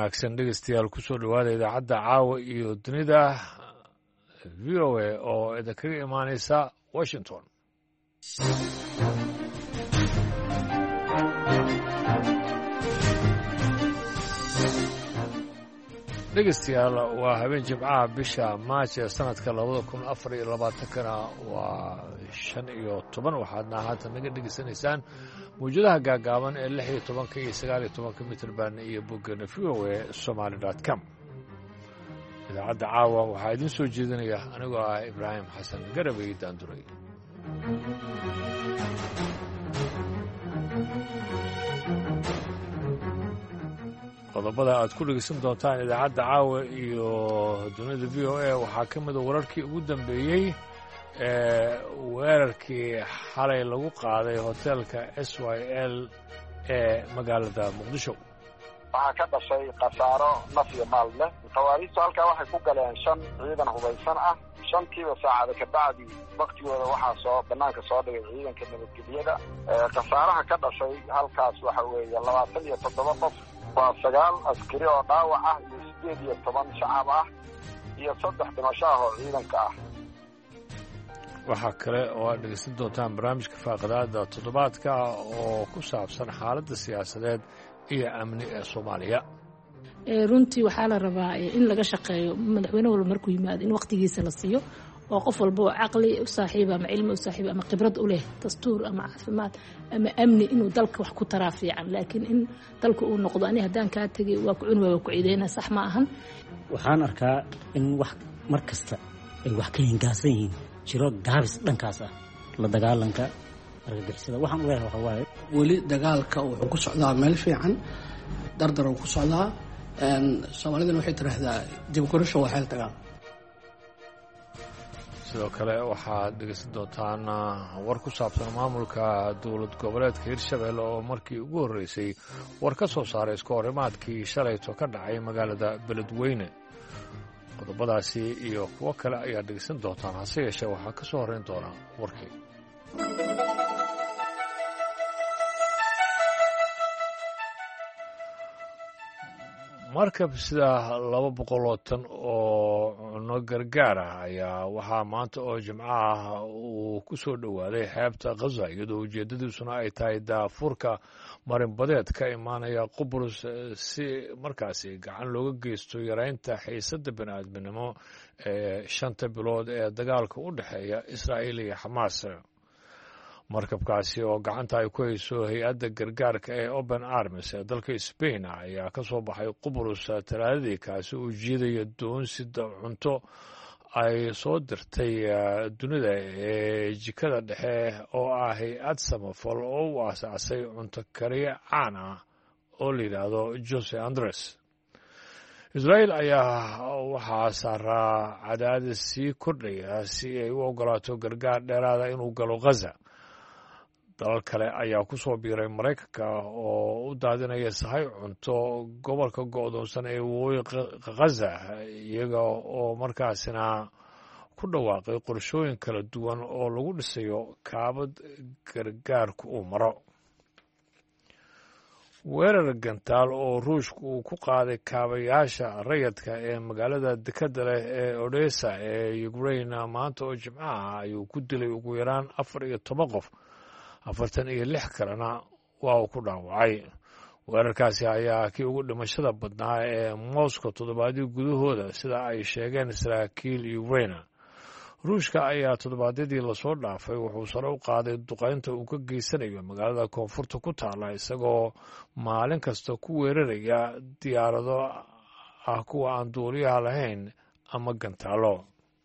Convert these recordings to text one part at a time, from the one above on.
wanaagsan dhegeystayaal kusoo dhowaada idaacadda caawa iyo dunida v o a oo idinkaga imaaneysa washington. dhegeystayaal waa habeen jimcaha bisha maaj ee sanadka 2024-kana waa 15 waxaadna haatan naga dhegeysanaysaan mawjadaha gaagaaban ee 16 iyo 19 mitrban iyo boggana v o a somaly.com. idaacadda caawa waxaa idiin soo jeedinaya anigoo ah ibraahim xasan garabay daanduray. qodobada aad ku dhegeysan doontaan idaacadda caawa iyo dunida v o a waxaa ka mida wararkii ugu dambeeyey ee weerarkii xalay lagu qaaday hoteelka s y l ee magaalada muqdisho. waxaa ka dhashay khasaaro naf iyo maal leh. khawaariijtu halkaa waxay ku galeen 5 ciidan hubaysan ah. 5kiiba saacada ka bacdi waktigooda waxaa banaanka soo dhigay ciidanka nabadgelyada. khasaaraha ka dhashay halkaas waxa weeye 27 qof, waa 9 askari oo dhaawac ah iyo 18 shacab ah iyo 3 dhimasho ah oo ciidanka ah. waxaa kale oo aad dhegeysan doontaan barnaamijka faaqadaada toddobaadka oo ku saabsan xaaladda siyaasadeed iyo amni ee Soomaaliya. runtii waxaa la rabaa in laga shaqeeyo madaxweyne walba markuu yimaado in waqtigiisa la siiyo oo qof walba oo caqli u saaxiiba ama cilmi u saaxiiba ama khibrad u leh dastuur ama caafimaad ama amni inuu dalka wax ku taraa fiican. laakiin in dalka uu noqdo ani haddaan kaa tegay waa ku cuni waa ku ciideyna sax ma ahan. waxaan arkaa in wax mar kasta ay wax ka hingaasan yihiin jiro gaabis dhankaas ah la dagaalanka argagixisada. waxaan u leeyahay waxa waaye weli dagaalka wuxuu ku socdaa meel fiican, dardar uu ku socdaa. soomaalidana waxay tiraahdaa dib gorasho waa xeel dagaal. sidoo kale waxaad dhegeysan doontaan war ku saabsan maamulka dowlad goboleedka hirshabelle oo markii ugu horreysay war ka soo saaray iska horimaadkii shalayto ka dhacay magaalada beledweyne. qodobadaasi iyo kuwo kale ayaad dhegeysan doontaan, hase yeeshee waxaa ka soo horrayn doonaa warkii. markab sida 200 tan oo cunno gargaar ah ayaa waxaa maanta oo jimco ah uu ku soo dhowaaday xeebta Gaza, iyadoo ujeeddadiisuna ay tahay daafurka marinbadeed ka imaanaya Qubrus si markaasi gacan looga geysto yaraynta xiisadda bini'aadminimo ee 5 bilood ee dagaalka u dhexeeya Israa'iil iyo Xamaas. markabkaasi oo gacanta ay ku hayso hay-adda gargaarka ee Open Arms ee dalka Spain ayaa ka soo baxay Qubrus talaadadii, kaasi uu jiidaya doon sida cunto ay soo dirtay dunida ee jikada dhexe oo ah hay-ad samafal oo u aasaasay cunto kariye caan ah oo la yidhaahdo Jose Andres. Israa'iil ayaa waxaa saaraa cadaadis sii kordhaya si ay u ogolaato gargaar dheeraada inuu galo Gaza. dalal kale ayaa ku soo biiray Maraykanka oo u daadinaya sahay cunto gobolka go'doonsan ee waqooyi Gaza, iyaga oo markaasina ku dhawaaqay qorshooyin kala duwan oo lagu dhisayo kaabad gargaarku uu maro. weerar gantaal oo ruushka uu ku qaaday kaabayaasha rayadka ee magaalada dekedda leh ee Odessa ee Ukraine maanta oo jimco ah ayuu ku dilay ugu yaraan 14 qof, 46 kalena waa uu ku dhaawacay. weerarkaasi ayaa kii ugu dhimashada badnaa ee Moscow toddobaadyadii gudahooda sida ay sheegeen saraakiil Ukraine. ruushka ayaa toddobaadyadii lasoo dhaafay wuxuu sare u qaaday duqaynta uu ka geysanayo magaalada koonfurta ku taala, isagoo maalin kasta ku weeraraya diyaarado ah kuwa aan duuliyaha lahayn ama gantaalo.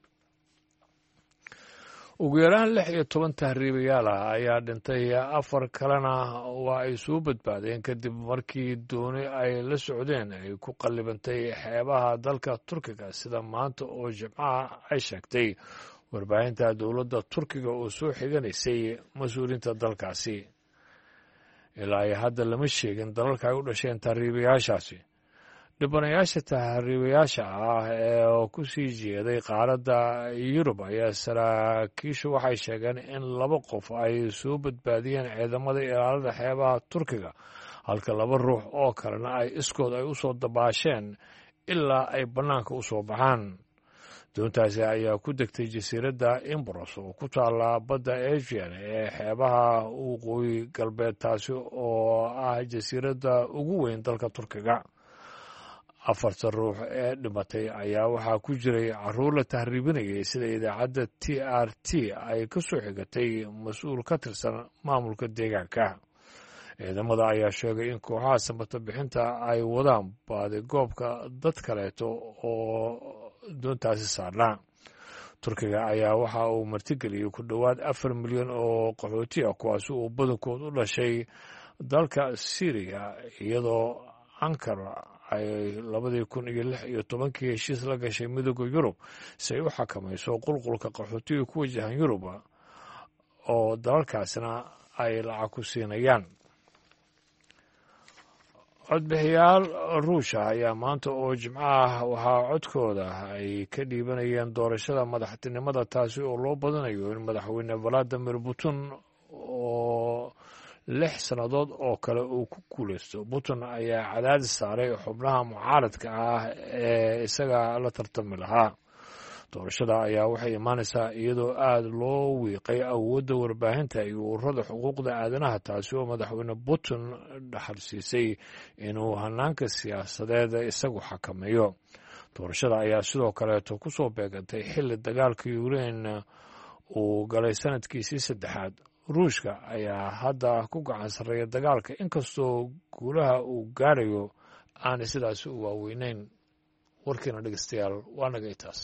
ugu yaraan 16 tahriibayaal ah ayaa dhintay, 4 kalena waa ay soo badbaadeen kadib markii dooni ay la socdeen ay ku qallibantay xeebaha dalka Turkiga, sida maanta oo jimcaha ay sheegtay warbaahinta dowladda Turkiga oo soo xiganaysay mas-uuliyiinta dalkaasi. ilaa ay hadda lama sheegin dalalka ay u dhasheen tahriibayaashaasi. dhibanayaasha tahriibayaasha ah ee ku sii jeeday qaaradda Yurub ayaa saraakiishu waxay sheegeen in 2 qof ay soo badbaadiyeen ciidamada ilaalada xeebaha Turkiga, halka 2 ruux oo kalena ay iskood ay u soo dabaasheen ilaa ay bannaanka u soo baxaan. doontaasi ayaa ku degtay jasiiradda Imbros oo ku taalla badda Aegean ee xeebaha waqooyi galbeed, taasi oo ah jasiiradda ugu weyn dalka Turkiga. 4 ruux ee dhimatay ayaa waxaa ku jiray carruur la tahriibinayay, sida idaacadda TRT ay ka soo xigatay mas-uul ka tirsan maamulka deegaanka. ciidamada ayaa sheegay in kooxaha samata bixinta ay wadaan baadigoobka dad kaleeto oo doontaasi saarnaa. Turkiga ayaa waxa uu martigeliyey ku dhowaad 4 milyan oo qaxooti ah, kuwaasi uu badankood u dhashay dalka Syria, iyadoo Ankara ay 2016 heshiis la gashay midowda Yurub si ay u xakamayso qulqulka qaxootiga ku wajahan Yurub oo dalalkaasina ay lacag ku siinayaan. codbixiyaal ruusha ayaa maanta oo Jimco ah waxaa codkooda ay ka dhiibanayeen doorashada madaxtinimada, taasi oo loo badanayo in madaxweyne Vladimir Putin oo 6 sannadood oo kale uu ku guulaysto. Putin ayaa cadaadis saaray xubnaha mucaaradka ah ee isaga la tartami lahaa. doorashada ayaa waxay imaanaysaa iyadoo aad loo wiiqay awoodda warbaahinta iyo ururada xuquuqda aadanaha, taasi oo madaxweyne Putin dhaxal siisay inuu hanaanka siyaasadeed isagu xakameeyo. doorashada ayaa sidoo kaleeto ku soo beegantay xilli dagaalka Ukraine uu galay sanadkiisii 3. ruushka ayaa hadda ku gacan sarreeya dagaalka, inkastoo guulaha uu gaarayo aanay sidaasi u waaweynayn. warkiina dhegeystayaal waa naga intaas.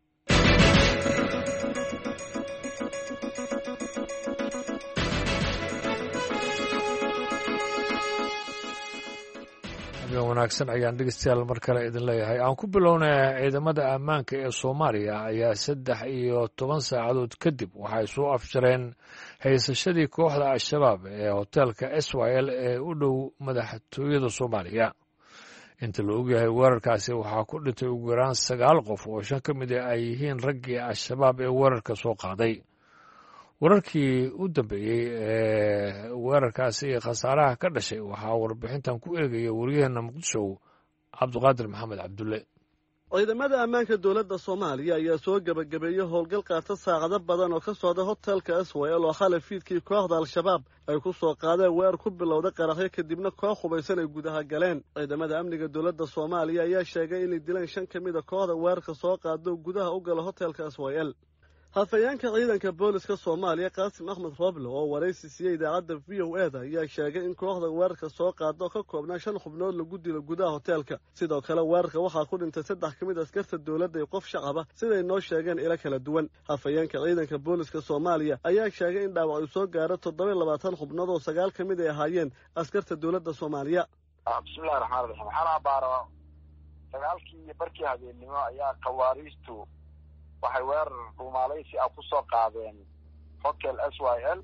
wanaagsan ayaan dhegeystayaal mar kale idin leeyahay. aan ku bilownay ciidamada ammaanka ee Soomaaliya ayaa 13 saacadood kadib waxay soo afjareen haysashadii kooxda Al-Shabaab ee hoteelka SYL ee u dhow madaxtooyada Soomaaliya. inta la ogyahay weerarkaasi waxaa ku dhintay ugu yaraan 9 qof oo 5 ka mid ah ay yihiin raggii Al-Shabaab ee weerarka soo qaaday. wararkii u dambeeyey ee weerarkaasi iyo khasaaraha ka dhashay waxaa warbixintan ku eegaya waryaheena Muqdisho Cabdiqaadir Maxamed Cabdulle. ciidamada ammaanka dowladda Soomaaliya ayaa soo gabagabeeyay howlgal qaata saacado badan oo ka socda hoteelka SYL oo xalay fiidkii kooxda Al-Shabaab ay ku soo qaadeen weerar ku bilowday qaraxyo kadibna koox hubaysan ay gudaha galeen. ciidamada amniga dowladda Soomaaliya ayaa sheegay inay dileen 5 ka mid ah kooxda weerarka soo qaado gudaha u gala hoteelka SYL. hafayeenka ciidanka booliska Soomaaliya Qaasim Axmed Roble oo wareysi siiyay idaacadda VOA ayaa sheegay in kooxda weerarka soo qaado ka koobnaa 5 xubnood lagu dilo gudaha hoteelka. sidoo kale weerarka waxaa ku dhintay 3 ka mid ah askarta dowladda iyo qof shacab ah siday noo sheegeen ila kala duwan. hafayeenka ciidanka booliska Soomaaliya ayaa sheegay in dhaawac uu soo gaaro 27 xubnood oo 9 ka mid ay ahaayeen askarta dowladda Soomaaliya. bismillaahir rahmaanir rahiim. waxaa baaro 9kii barkii habeenimo ayaa qawaariistu waxay weerar Soomaaliyeed ah ku soo qaadeen hotel SYL.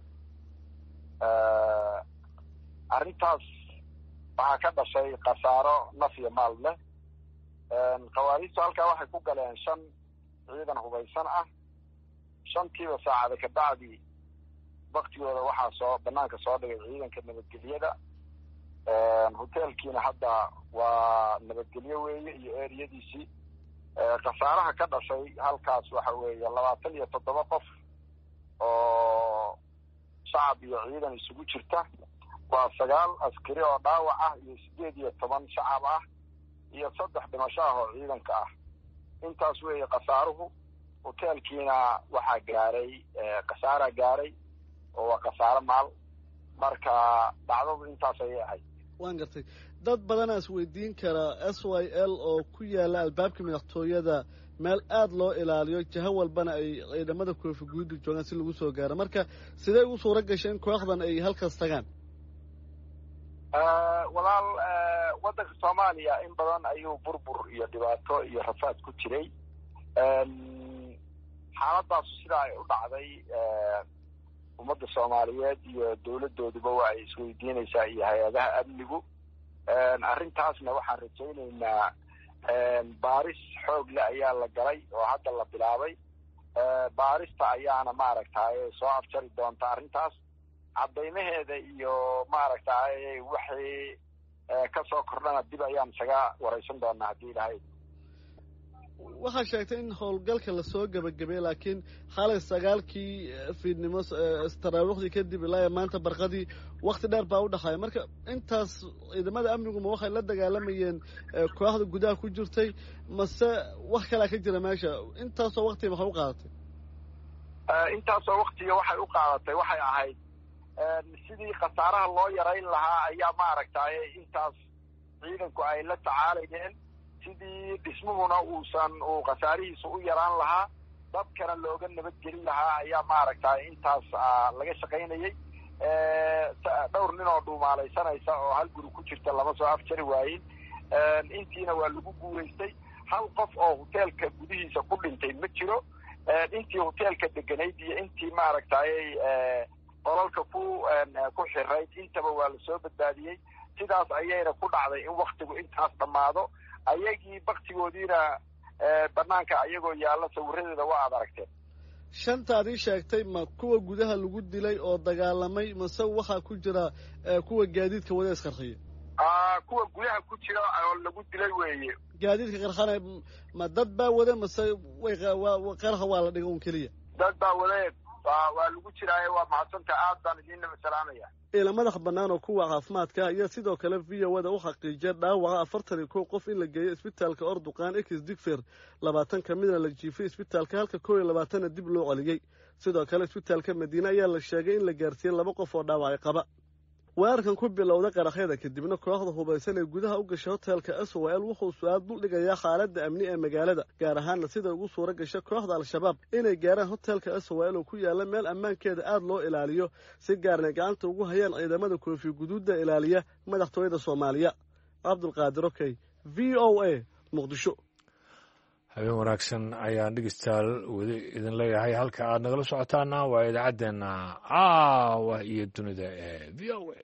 arrintaas waxaa ka dhashay khasaaro naf iyo maal leh. qawaariistu halkaa waxay ku galeen 5 ciidan hubaysan ah. 5 saacado ka bacdi waqtigooda waxaa soo banaanka soo dhigay ciidanka nabadgelyada. hotelkiina hadda waa nabadgelyo weeye iyo eriyadiisii. khasaaraha ka dhashay halkaas waxa weeye 27 qof oo shacab iyo ciidan isugu jirta. waa 9 askari oo dhaawac ah iyo 18 shacab ah iyo 3 dhimasho ah oo ciidanka ah. intaas weeye khasaaruhu. hoteelkiina waxaa gaaray khasaara gaaray oo waa khasaaro maal. marka dhacdadu intaas ayay ahayd. waan gartay. dad badan is weydiin kara SYL oo ku yaala albaabka madaxtooyada meel aad loo ilaaliyo jaha walbana ay ciidamada koofi guud joogaan si lagu soo gaaro. marka sidee ugu suura gashay in kooxdan ay halkaas tagaan? walaal waddanka Soomaaliya in badan ayuu burbur iyo dhibaato iyo rafaad ku jiray. xaaladaas sida ay u dhacday ummadda Soomaaliyeed iyo dawladooduba waa ay isweydiinaysaa iyo hay'adaha amnigu. arrintaasna waxaan rajaynaynaa baaris xoog leh ayaa la galay oo hadda la bilaabay. baarista ayaana maaragtay soo afjari doonta arrintaas. caddaymaheeda iyo maaragtay waxay kasoo kordhana dib ayaan isaga waraysan doonaa haddii ilahay. waxaa sheegtay in howlgalka lasoo gebagabeeyey laakiin xalay 9kii fiidnimo taraawiixdii kadib ilaa maanta barqadii wakti dheer baa u dhaxaya. marka intaas ciidamada amniguma waxay la dagaalamayeen kooxda gudaha ku jirtay mase wax kalaa ka jira meesha? intaasoo waktiga waxay u qaadatay intaasoo waktiga waxay u qaadatay waxay ahayd sidii khasaaraha loo yarayn lahaa ayaa maaragtay intaas ciidanku ay la tacaalayeen, sidii dhismuhuna uu khasaarihiisa u yaraan lahaa, dadkana looga nabadgelin lahaa ayaa maaragtay intaas laga shaqaynayay. dhowr nin oo dhuumaalaysanaysa oo hal guri ku jirta lama soo afjari waayin. intiina waa lagu guulaystay. hal qof oo hoteelka gudihiisa ku dhintay ma jiro. intii hoteelka deganayd iyo intii maaragtay qolalka ku xirayd intaba waa lasoo badbaadiyey. sidaas ayayna ku dhacday in waktigu intaas dhammaado. ayagii baktigoodiina banaanka ayagoo yaalla sawiradeeda waa aad aragteen. shantaad ii sheegtay ma kuwa gudaha lagu dilay oo dagaalamay mase waxaa ku jira kuwa gaadiidka wada isqarxiya? kuwa gudaha ku jira oo lagu dilay weeye. gaadiidka qarxanay ma dad baa wada mase qarxa waa la dhiga un keliya? dad baa wade waa lagu jiraaye. waa mahadsanta, aad baan idiinna masalaamaya. ila madax bannaan oo kuwa caafimaadka ayaa sidoo kale VOA-da u xaqiijiyay dhaawaca 41 qof in la geeyo isbitaalka Orduqaan X Digfer, 20 ka midna la jiifay isbitaalka halka 21 dib loo celiyay. sidoo kale isbitaalka Madiina ayaa la sheegay in la gaarsiiyay 2 qof oo dhaawac qaba. weerarkan ku bilowday qaraxyada kadibna kooxda hubaysan ee gudaha u gashay hoteelka SOL wuxuu su'aal dul dhigayaa xaaladda amni ee magaalada, gaar ahaan sida ugu suura gashay kooxda Al-Shabaab inay gaaraan hoteelka SOL oo ku yaala meel ammaankeeda aad loo ilaaliyo, si gaarna gacanta ugu hayaan ciidamada koofi guduuda ilaaliya madaxtooyada Soomaaliya. Cabdulqaadir Okay, VOA, Muqdisho. habeen wanaagsan ayaan dhegeystayaal wadi idin leeyahay. halka aad nagala socotaana waa idaacaddeenna caawa iyo dunida ee VOA.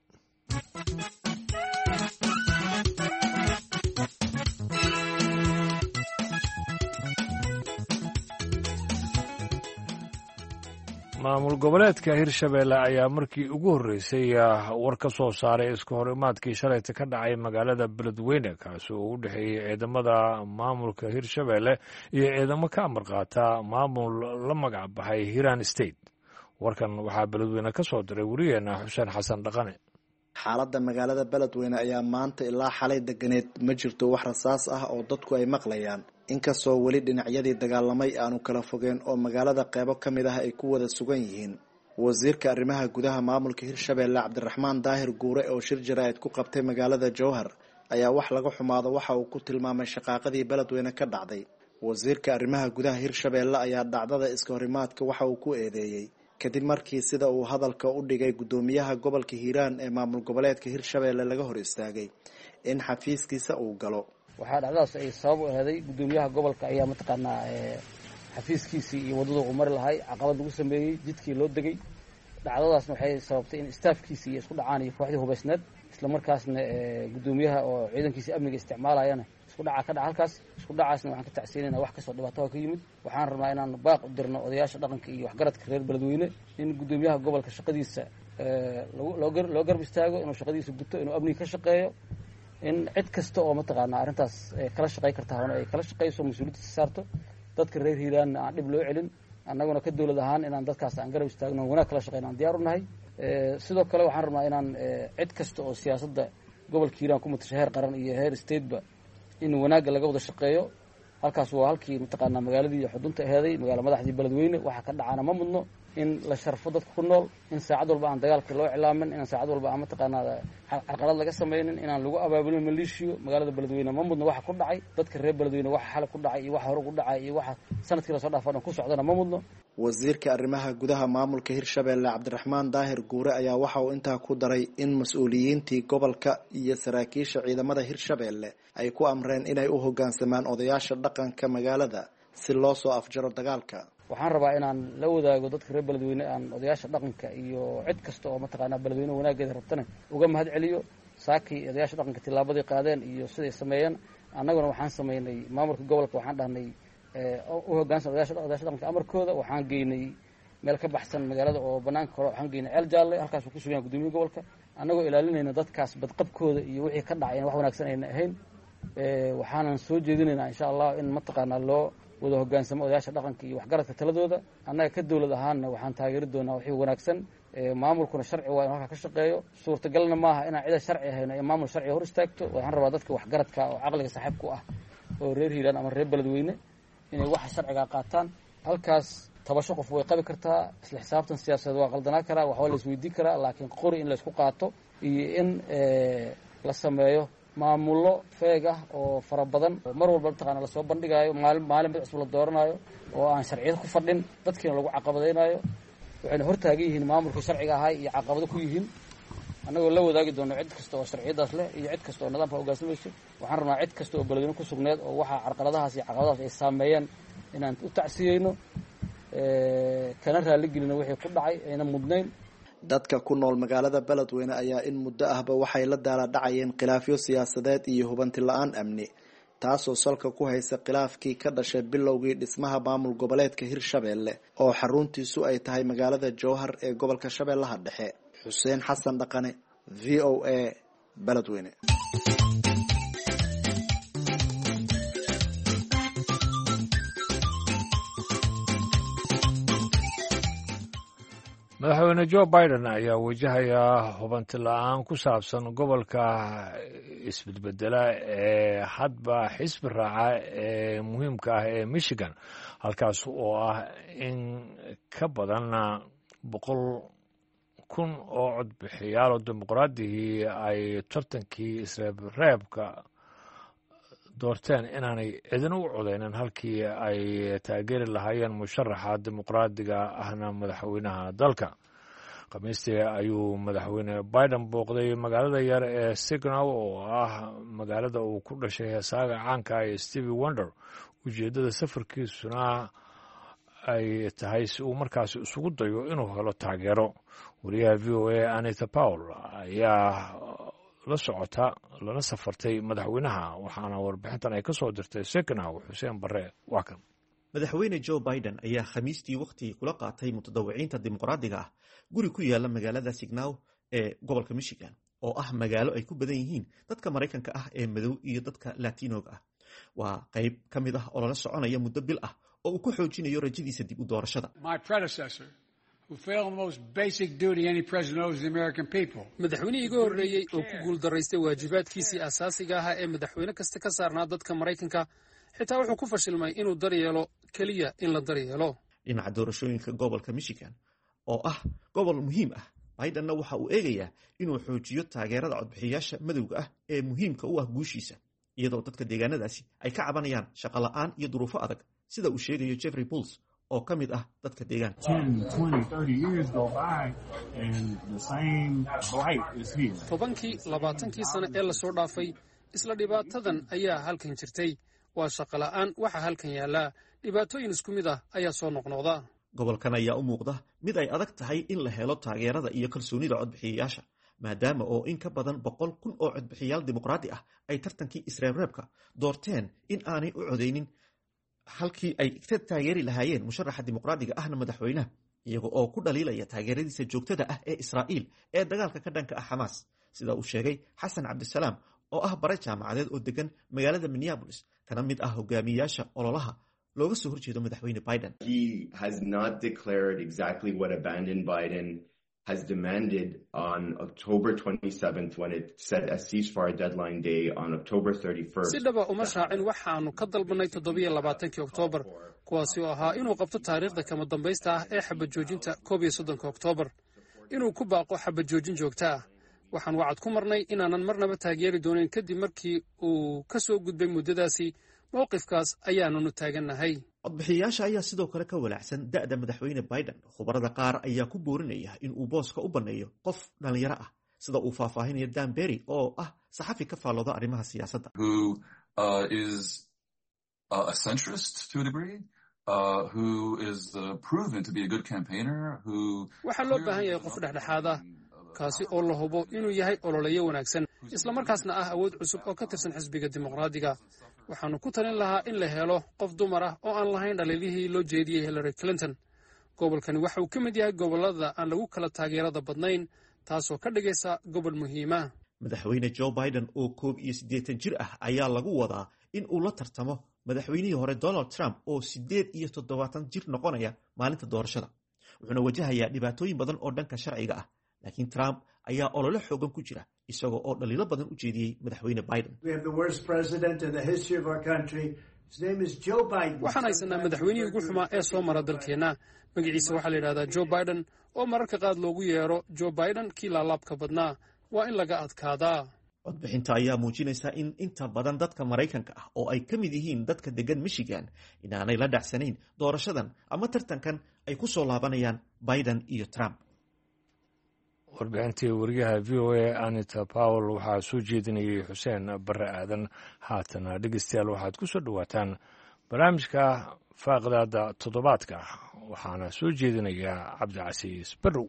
maamul goboleedka Hirshabeelle ayaa markii ugu horreysay war ka soo saaray iska horimaadkii shalayta ka dhacay magaalada Beledweyne, kaasi oo u dhexeeyay ciidamada maamulka Hirshabeelle iyo ciidamo ka amar qaata maamul la magac baxay Hiiraan State. warkan waxaa Beledweyne ka soo diray wariyeena Xuseen Xasan Dhaqane. xaaladda magaalada Beledweyne ayaa maanta ilaa xalay deganeed, ma jirto wax rasaas ah oo dadku ay maqlayaan, inkastoo weli dhinacyadii dagaalamay aanu kala fogeen oo magaalada qeybo ka mid ah ay ku wada sugan yihiin. wasiirka arrimaha gudaha maamulka Hirshabeelle Cabdiraxmaan Daahir Guure oo shir jaraa'id ku qabtay magaalada Jowhar ayaa wax laga xumaado waxa uu ku tilmaamay shaqaaqadii Beledweyne ka dhacday. wasiirka arrimaha gudaha Hirshabeelle ayaa dhacdada iska horimaadka waxa uu ku eedeeyay kadib markii sida uu hadalka u dhigay gudoomiyaha gobolka Hiiraan ee maamul goboleedka Hirshabeelle laga hor istaagay in xafiiskiisa uu galo. waxaa dhacdaas ay sabab u ahaday gudoomiyaha gobolka ayaa mataqaanaa xafiiskiisii iyo wadada uu mari lahay caqabad lagu sameeyey, jidkii loo degay. dhacdadaasna waxay sababtay in staafkiisii isku dhacaan iyo kooxdii hubaysneed, isla markaasna gudoomiyaha oo ciidankiisa amniga isticmaalayana isku dhaca ka dhaca halkaas. isku dhacaasna waxaan ka tacsiinayna wax kastoo dhibaato ka yimid. waxaan rabnaa inaan baaq u dirno odayaasha dhaqanka iyo waxgaradka reer Beledweyne in gudoomiyaha gobolka shaqadiisa loo garab istaago, inuu shaqadiisa guto, inuu amniga ka shaqeeyo, in cid kasta oo mataqaanaa arrintaas kala shaqey karta hawna ay kala shaqeyso, mas-uuliyadda saarto. dadka reer Hiiraanna aan dhib loo celin, annaguna ka dowlad ahaan inaan dadkaas aan garab istaagno, wanaag kala shaqeyno aan diyaar u nahay. sidoo kale waxaan rabnaa inaan cid kasta oo siyaasadda gobolka Hiiraan ku matasha heer qaran iyo heer stateba in wanaagga laga wada shaqeeyo. halkaas waa halkii mataqaanaa magaaladii xudunta aheeday, magaala madaxdii Beledweyne. waxa ka dhacaana ma mudno in la sharfo dadka ku nool, in saacad walba aan dagaalka loo iclaamin, in saacad walba aan mataqaanaa carqalad laga samaynin, inaan lagu abaabulin maleeshiyo. magaalada Beledweyne ma mudno waxa ku dhacay. dadka reer Beledweyne waxa xal ku dhacay iyo waxa hore ku dhacay iyo waxa sanadkii la soo dhaafay ku socdana ma mudno. wasiirka arrimaha gudaha maamulka Hirshabeelle Cabdiraxmaan Daahir Guure ayaa waxa uu intaa ku daray in mas'uuliyiintii gobolka iyo saraakiisha ciidamada Hirshabeelle ay ku amreen inay u hoggaansamaan odayaasha dhaqanka magaalada si loo soo afjaro dagaalka. waxaan rabaa inaan la wadaago dadka reer Beledweyne, aan odayaasha dhaqanka iyo cid kasta oo mataqaanaa Beledweyne wanaageeda rabtana uga mahad celiyo. saakii odayaasha dhaqanka tilaabadii qaadeen iyo siday sameeyeen, annaguna waxaan sameynay maamulka gobolka, waxaan dhahnay u hoggaansan odayaasha dhaqanka amarkooda. waxaan geynay meel ka baxsan magaalada oo banaanka hore, waxaan geynay ceel jaalle, halkaasuu ku sugan yahay gudoomiyaha gobolka. annagoo ilaalinayna dadkaas badqabkooda iyo wixii ka dhacay in wax wanaagsan ayna ahayn waxaanan soo jeedinaynaa insha allah in mataqaanaa loo wada hoggaansamo odayaasha dhaqanka iyo waxgaradka taladooda annaga ka dowlad ahaanna waxaan taageeri doonaa wixii wanaagsan maamulkuna sharci waa inu halkaa ka shaqeeyo suurtagalna maaha inaan cida sharci ahayno ee maamul sharciga hor istaagto waxaan rabaa dadka waxgaradka oo caqliga saaxiibku ah oo reer hiiraan ama reer beledweyne inay waxa sharcigaa qaataan halkaas tabasho qof way qabi kartaa isla xisaabtan siyaasadeed waa qaldanaa karaa waxbaa la isweydiin karaa laakiin qori in laysku qaato iyo in la sameeyo maamullo feeg ah oo fara badan oo mar walba mataqaana lasoo bandhigaayo maalin mid cusub la dooranayo oo aan sharciyad ku fadhin dadkiina lagu caqabadaynayo waxayna hortaagan yihiin maamulka sharciga ahay iyo caqabado ku yihiin annagoo la wadaagi doono cid kasta oo sharciyadaas leh iyo cid kasta oo nidaamka hoggaansamayso waxaan rabnaa cid kasta oo beledweyne ku sugneed oo waxa carqaladahaas iyo caqabadahaas ay saameeyeen inaan u tacsiyeyno kana raaligelino wixii ku dhacay ayna mudnayn dadka ku nool magaalada beledweyne ayaa in muddo ahba waxay la daala dhacayeen khilaafyo siyaasadeed iyo hubanti la-aan amni taasoo salka ku haysa khilaafkii ka dhashay bilowgii dhismaha maamul goboleedka hirshabeelle oo xaruntiisu ay tahay magaalada jowhar ee gobolka shabeellaha dhexe xuseen xasan dhaqane v o a beledweyne. madaxweyne joe biden ayaa wajahaya hubanti la-aan ku saabsan gobolka isbedbedela ee hadba xisbi raaca ee muhiimka ah ee michigan halkaas oo ah in ka badan 100,000 oo codbixiyaal oo dimuqraadihii ay tartankii isreebreebka doorteen inaanay cidina u codeynin halkii ay taageeri lahaayeen musharaxa dimuqraadiga ahna madaxweynaha dalka khamiistii ayuu madaxweyne biden booqday magaalada yar ee signow oo ah magaalada uu ku dhashay heesaaga caanka ee stevie wonder ujeeddada safarkiisuna ay tahay si uu markaasi isugu dayo inuu helo taageero wariyaha v o a anita powell ayaa la socota lana safartay madaxweynaha waxaana warbixintan ay ka soo dirtay seknow xuseen bare waa kan madaxweyne joe biden ayaa khamiistii wakhti kula qaatay mutadawiciinta dimuqraadiga ah guri ku yaala magaalada signow ee gobolka michigan oo ah magaalo ay ku badan yihiin dadka maraykanka ah ee madow iyo dadka latinoga ah waa qayb ka mid ah oo lala soconaya muddo bil ah oo uu ku xoojinayo rajadiisa dib u doorashada madaxweynihii iga horreeyey oo ku guuldaraystay waajibaadkiisii asaasiga ahaa ee madaxweyne kasta ka saarnaa dadka maraykanka xitaa wuxuu ku fashilmay inuu daryeelo keliya in la daryeelo dhinaca doorashooyinka gobolka michigan oo ah gobol muhiim ah bidenna waxa uu eegayaa inuu xoojiyo taageerada codbixiyaasha madowga ah ee muhiimka u ah guushiisa iyadoo dadka deegaanadaasi ay ka cabanayaan shaqo la'aan iyo duruufo adag sida uu sheegayo jeffrey bulls oo ka mid ah dadka deegaanka 20-kii sano ee lasoo dhaafay isla dhibaatadan ayaa halkan jirtay waa shaqo la'aan waxa halkan yaallaa dhibaatooyin isku mid ah ayaa soo noqnoqda gobolkan ayaa u muuqda mid ay adag tahay in la helo taageerada iyo kalsoonida codbixiyayaasha maadaama oo in ka badan 100,000 oo codbixiyaal dimuqraadi ah ay tartankii isreebreebka doorteen in aanay u codeynin halkii ay ka taageeri lahaayeen musharaxa dimuqraadiga ahna madaxweynaha iyaga oo ku dhaliilaya taageeradiisa joogtada ah ee israa'iil ee dagaalka ka dhanka ah xamaas sida uu sheegay xasan cabdisalaam oo ah bare jaamacadeed oo degan magaalada minneapolis kana mid ah hogaamiyayaasha ololaha looga soo horjeedo madaxweyne biden has demanded on October 27th when it set a ceasefire deadline day on October 31st. Si dhaba uma shaacin waxaanu ka dalbanay 27 Oktoobar kuwaasi oo ahaa inuu qabto taariikhda kama dambaysta ah ee xabad joojinta 31 Oktoobar inuu ku baaqo xabad joojin joogto ah waxaan wacad ku marnay inaanan marnaba taageeri doonin kadib markii uu ka soo gudbay muddadaasi mowqifkaas ayaananu taagannahay codbixiyayaasha ayaa sidoo kale ka walaacsan da'da madaxweyne biden khubarada qaar ayaa ku boorinaya in uu booska u banneeyo qof dhallinyaro ah sida uu faahfaahinayo dan berry oo ah saxafi ka faallooda arrimaha siyaasadda waxaa loo baahan yahay qof dhexdhexaad ah kaasi oo la hubo inuu yahay ololeyo wanaagsan islamarkaasna ah awood cusub oo ka tirsan xisbiga dimuqraadiga waxaanu ku talin lahaa in la helo qof dumar ah oo aan lahayn dhaliilihii loo jeediyey hillary clinton gobolkani waxa uu ka mid yahay gobollada aan lagu kala taageerada badnayn taasoo ka dhigaysa gobol muhiima. madaxweyne joe biden oo 81 jir ah ayaa lagu wadaa in uu la tartamo madaxweynihii hore donald trump oo 78 jir noqonaya maalinta doorashada. wuxuuna wajahayaa dhibaatooyin badan oo dhanka sharciga ah, laakiin trump ayaa olole xoogan ku jira isagoo oo dhaliilo badan u jeediyey madaxweyne biden. waxaan haysanaa madaxweynihii ugu xumaa ee soo mara dalkeenna. magaciisa waxaa la yidhahdaa joe biden, oo mararka qaad loogu yeero joe biden kii laalaabka badnaa. waa in laga adkaadaa. codbixinta ayaa muujinaysa in inta badan dadka maraykanka ah oo ay ka mid yihiin dadka degan michigan inaanay la dhacsanayn doorashadan ama tartankan ay ku soo laabanayaan biden iyo trump. warbixintii wariyaha v o a anita powell waxaa soo jeedinayay xuseen bare aadan. haatana dhegeystayaal waxaad ku soo dhowaataan barnaamijka faaqdaada toddobaadka waxaana soo jeedinayaa cabdicasiis barrow.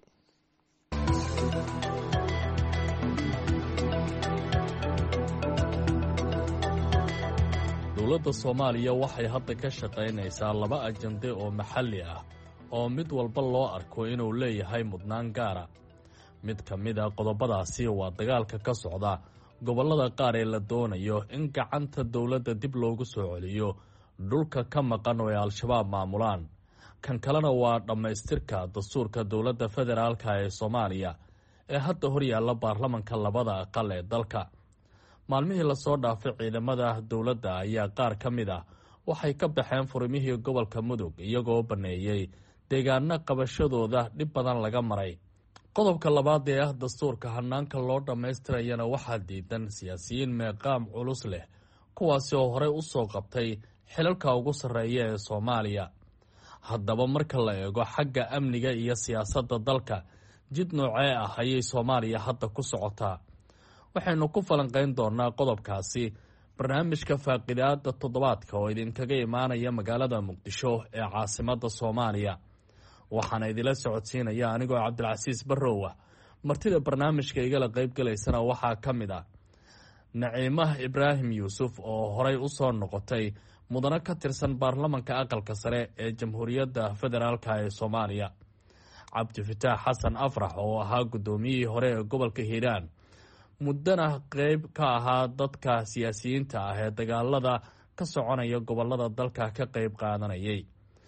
dowladda soomaaliya waxay hadda ka shaqaynaysaa 2 ajande oo maxalli ah oo mid walba loo arko inuu leeyahay mudnaan gaara. mid ka mid a qodobadaasi waa dagaalka ka socda gobollada qaar ee la doonayo in gacanta dowladda dib loogu soo celiyo dhulka ka maqan oo ay al-shabaab maamulaan. kan kalena waa dhammaystirka dastuurka dowladda federaalka ee soomaaliya ee hadda hor yaalla baarlamanka 2 aqal ee dalka. maalmihii lasoo dhaafay ciidamada dowladda ayaa qaar ka mid ah waxay ka baxeen furimihii gobolka mudug iyagoo banneeyey deegaano qabashadooda dhib badan laga maray. qodobka labaad ee ah dastuurka hanaanka loo dhammaystirayana waxaa diidan siyaasiyiin meeqaam culus leh kuwaasi oo horey u soo qabtay xilalka ugu sarreeya ee soomaaliya. haddaba marka la eego xagga amniga iyo siyaasadda dalka, jid noocee ah ayay soomaaliya hadda ku socotaa? waxaynu ku falanqayn doonaa qodobkaasi barnaamijka faaqidaada toddobaadka oo idinkaga imaanaya magaalada muqdisho ee caasimadda soomaaliya. waxaana idila socodsiinaya anigoo cabdilcasiis barrow ah. martida barnaamijka igala qaybgalaysana waxaa ka mid ah naciimah ibraahim yuusuf oo horey u soo noqotay mudano ka tirsan baarlamanka aqalka sare ee jamhuuriyadda federaalka ee soomaaliya, cabdifataax xasan afrax oo ahaa guddoomiyihii hore ee gobolka hiiraan, muddana qeyb ka ahaa dadka siyaasiyiinta ah ee dagaalada ka soconaya gobolada dalka ka qeyb qaadanayay,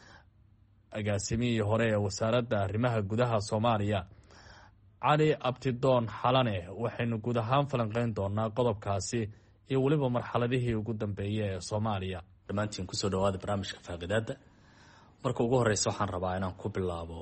agaasimihii hore ee wasaaradda arrimaha gudaha soomaaliya cali abtidoon xalane. waxaynu guud ahaan falanqeyn doonaa qodobkaasi iyo weliba marxaladihii ugu dambeeyey ee soomaaliya. dhammaantiin kusoo dhawaada barnaamijka faaqidaada. marka ugu horeysa waxaan rabaa inaan ku bilaabo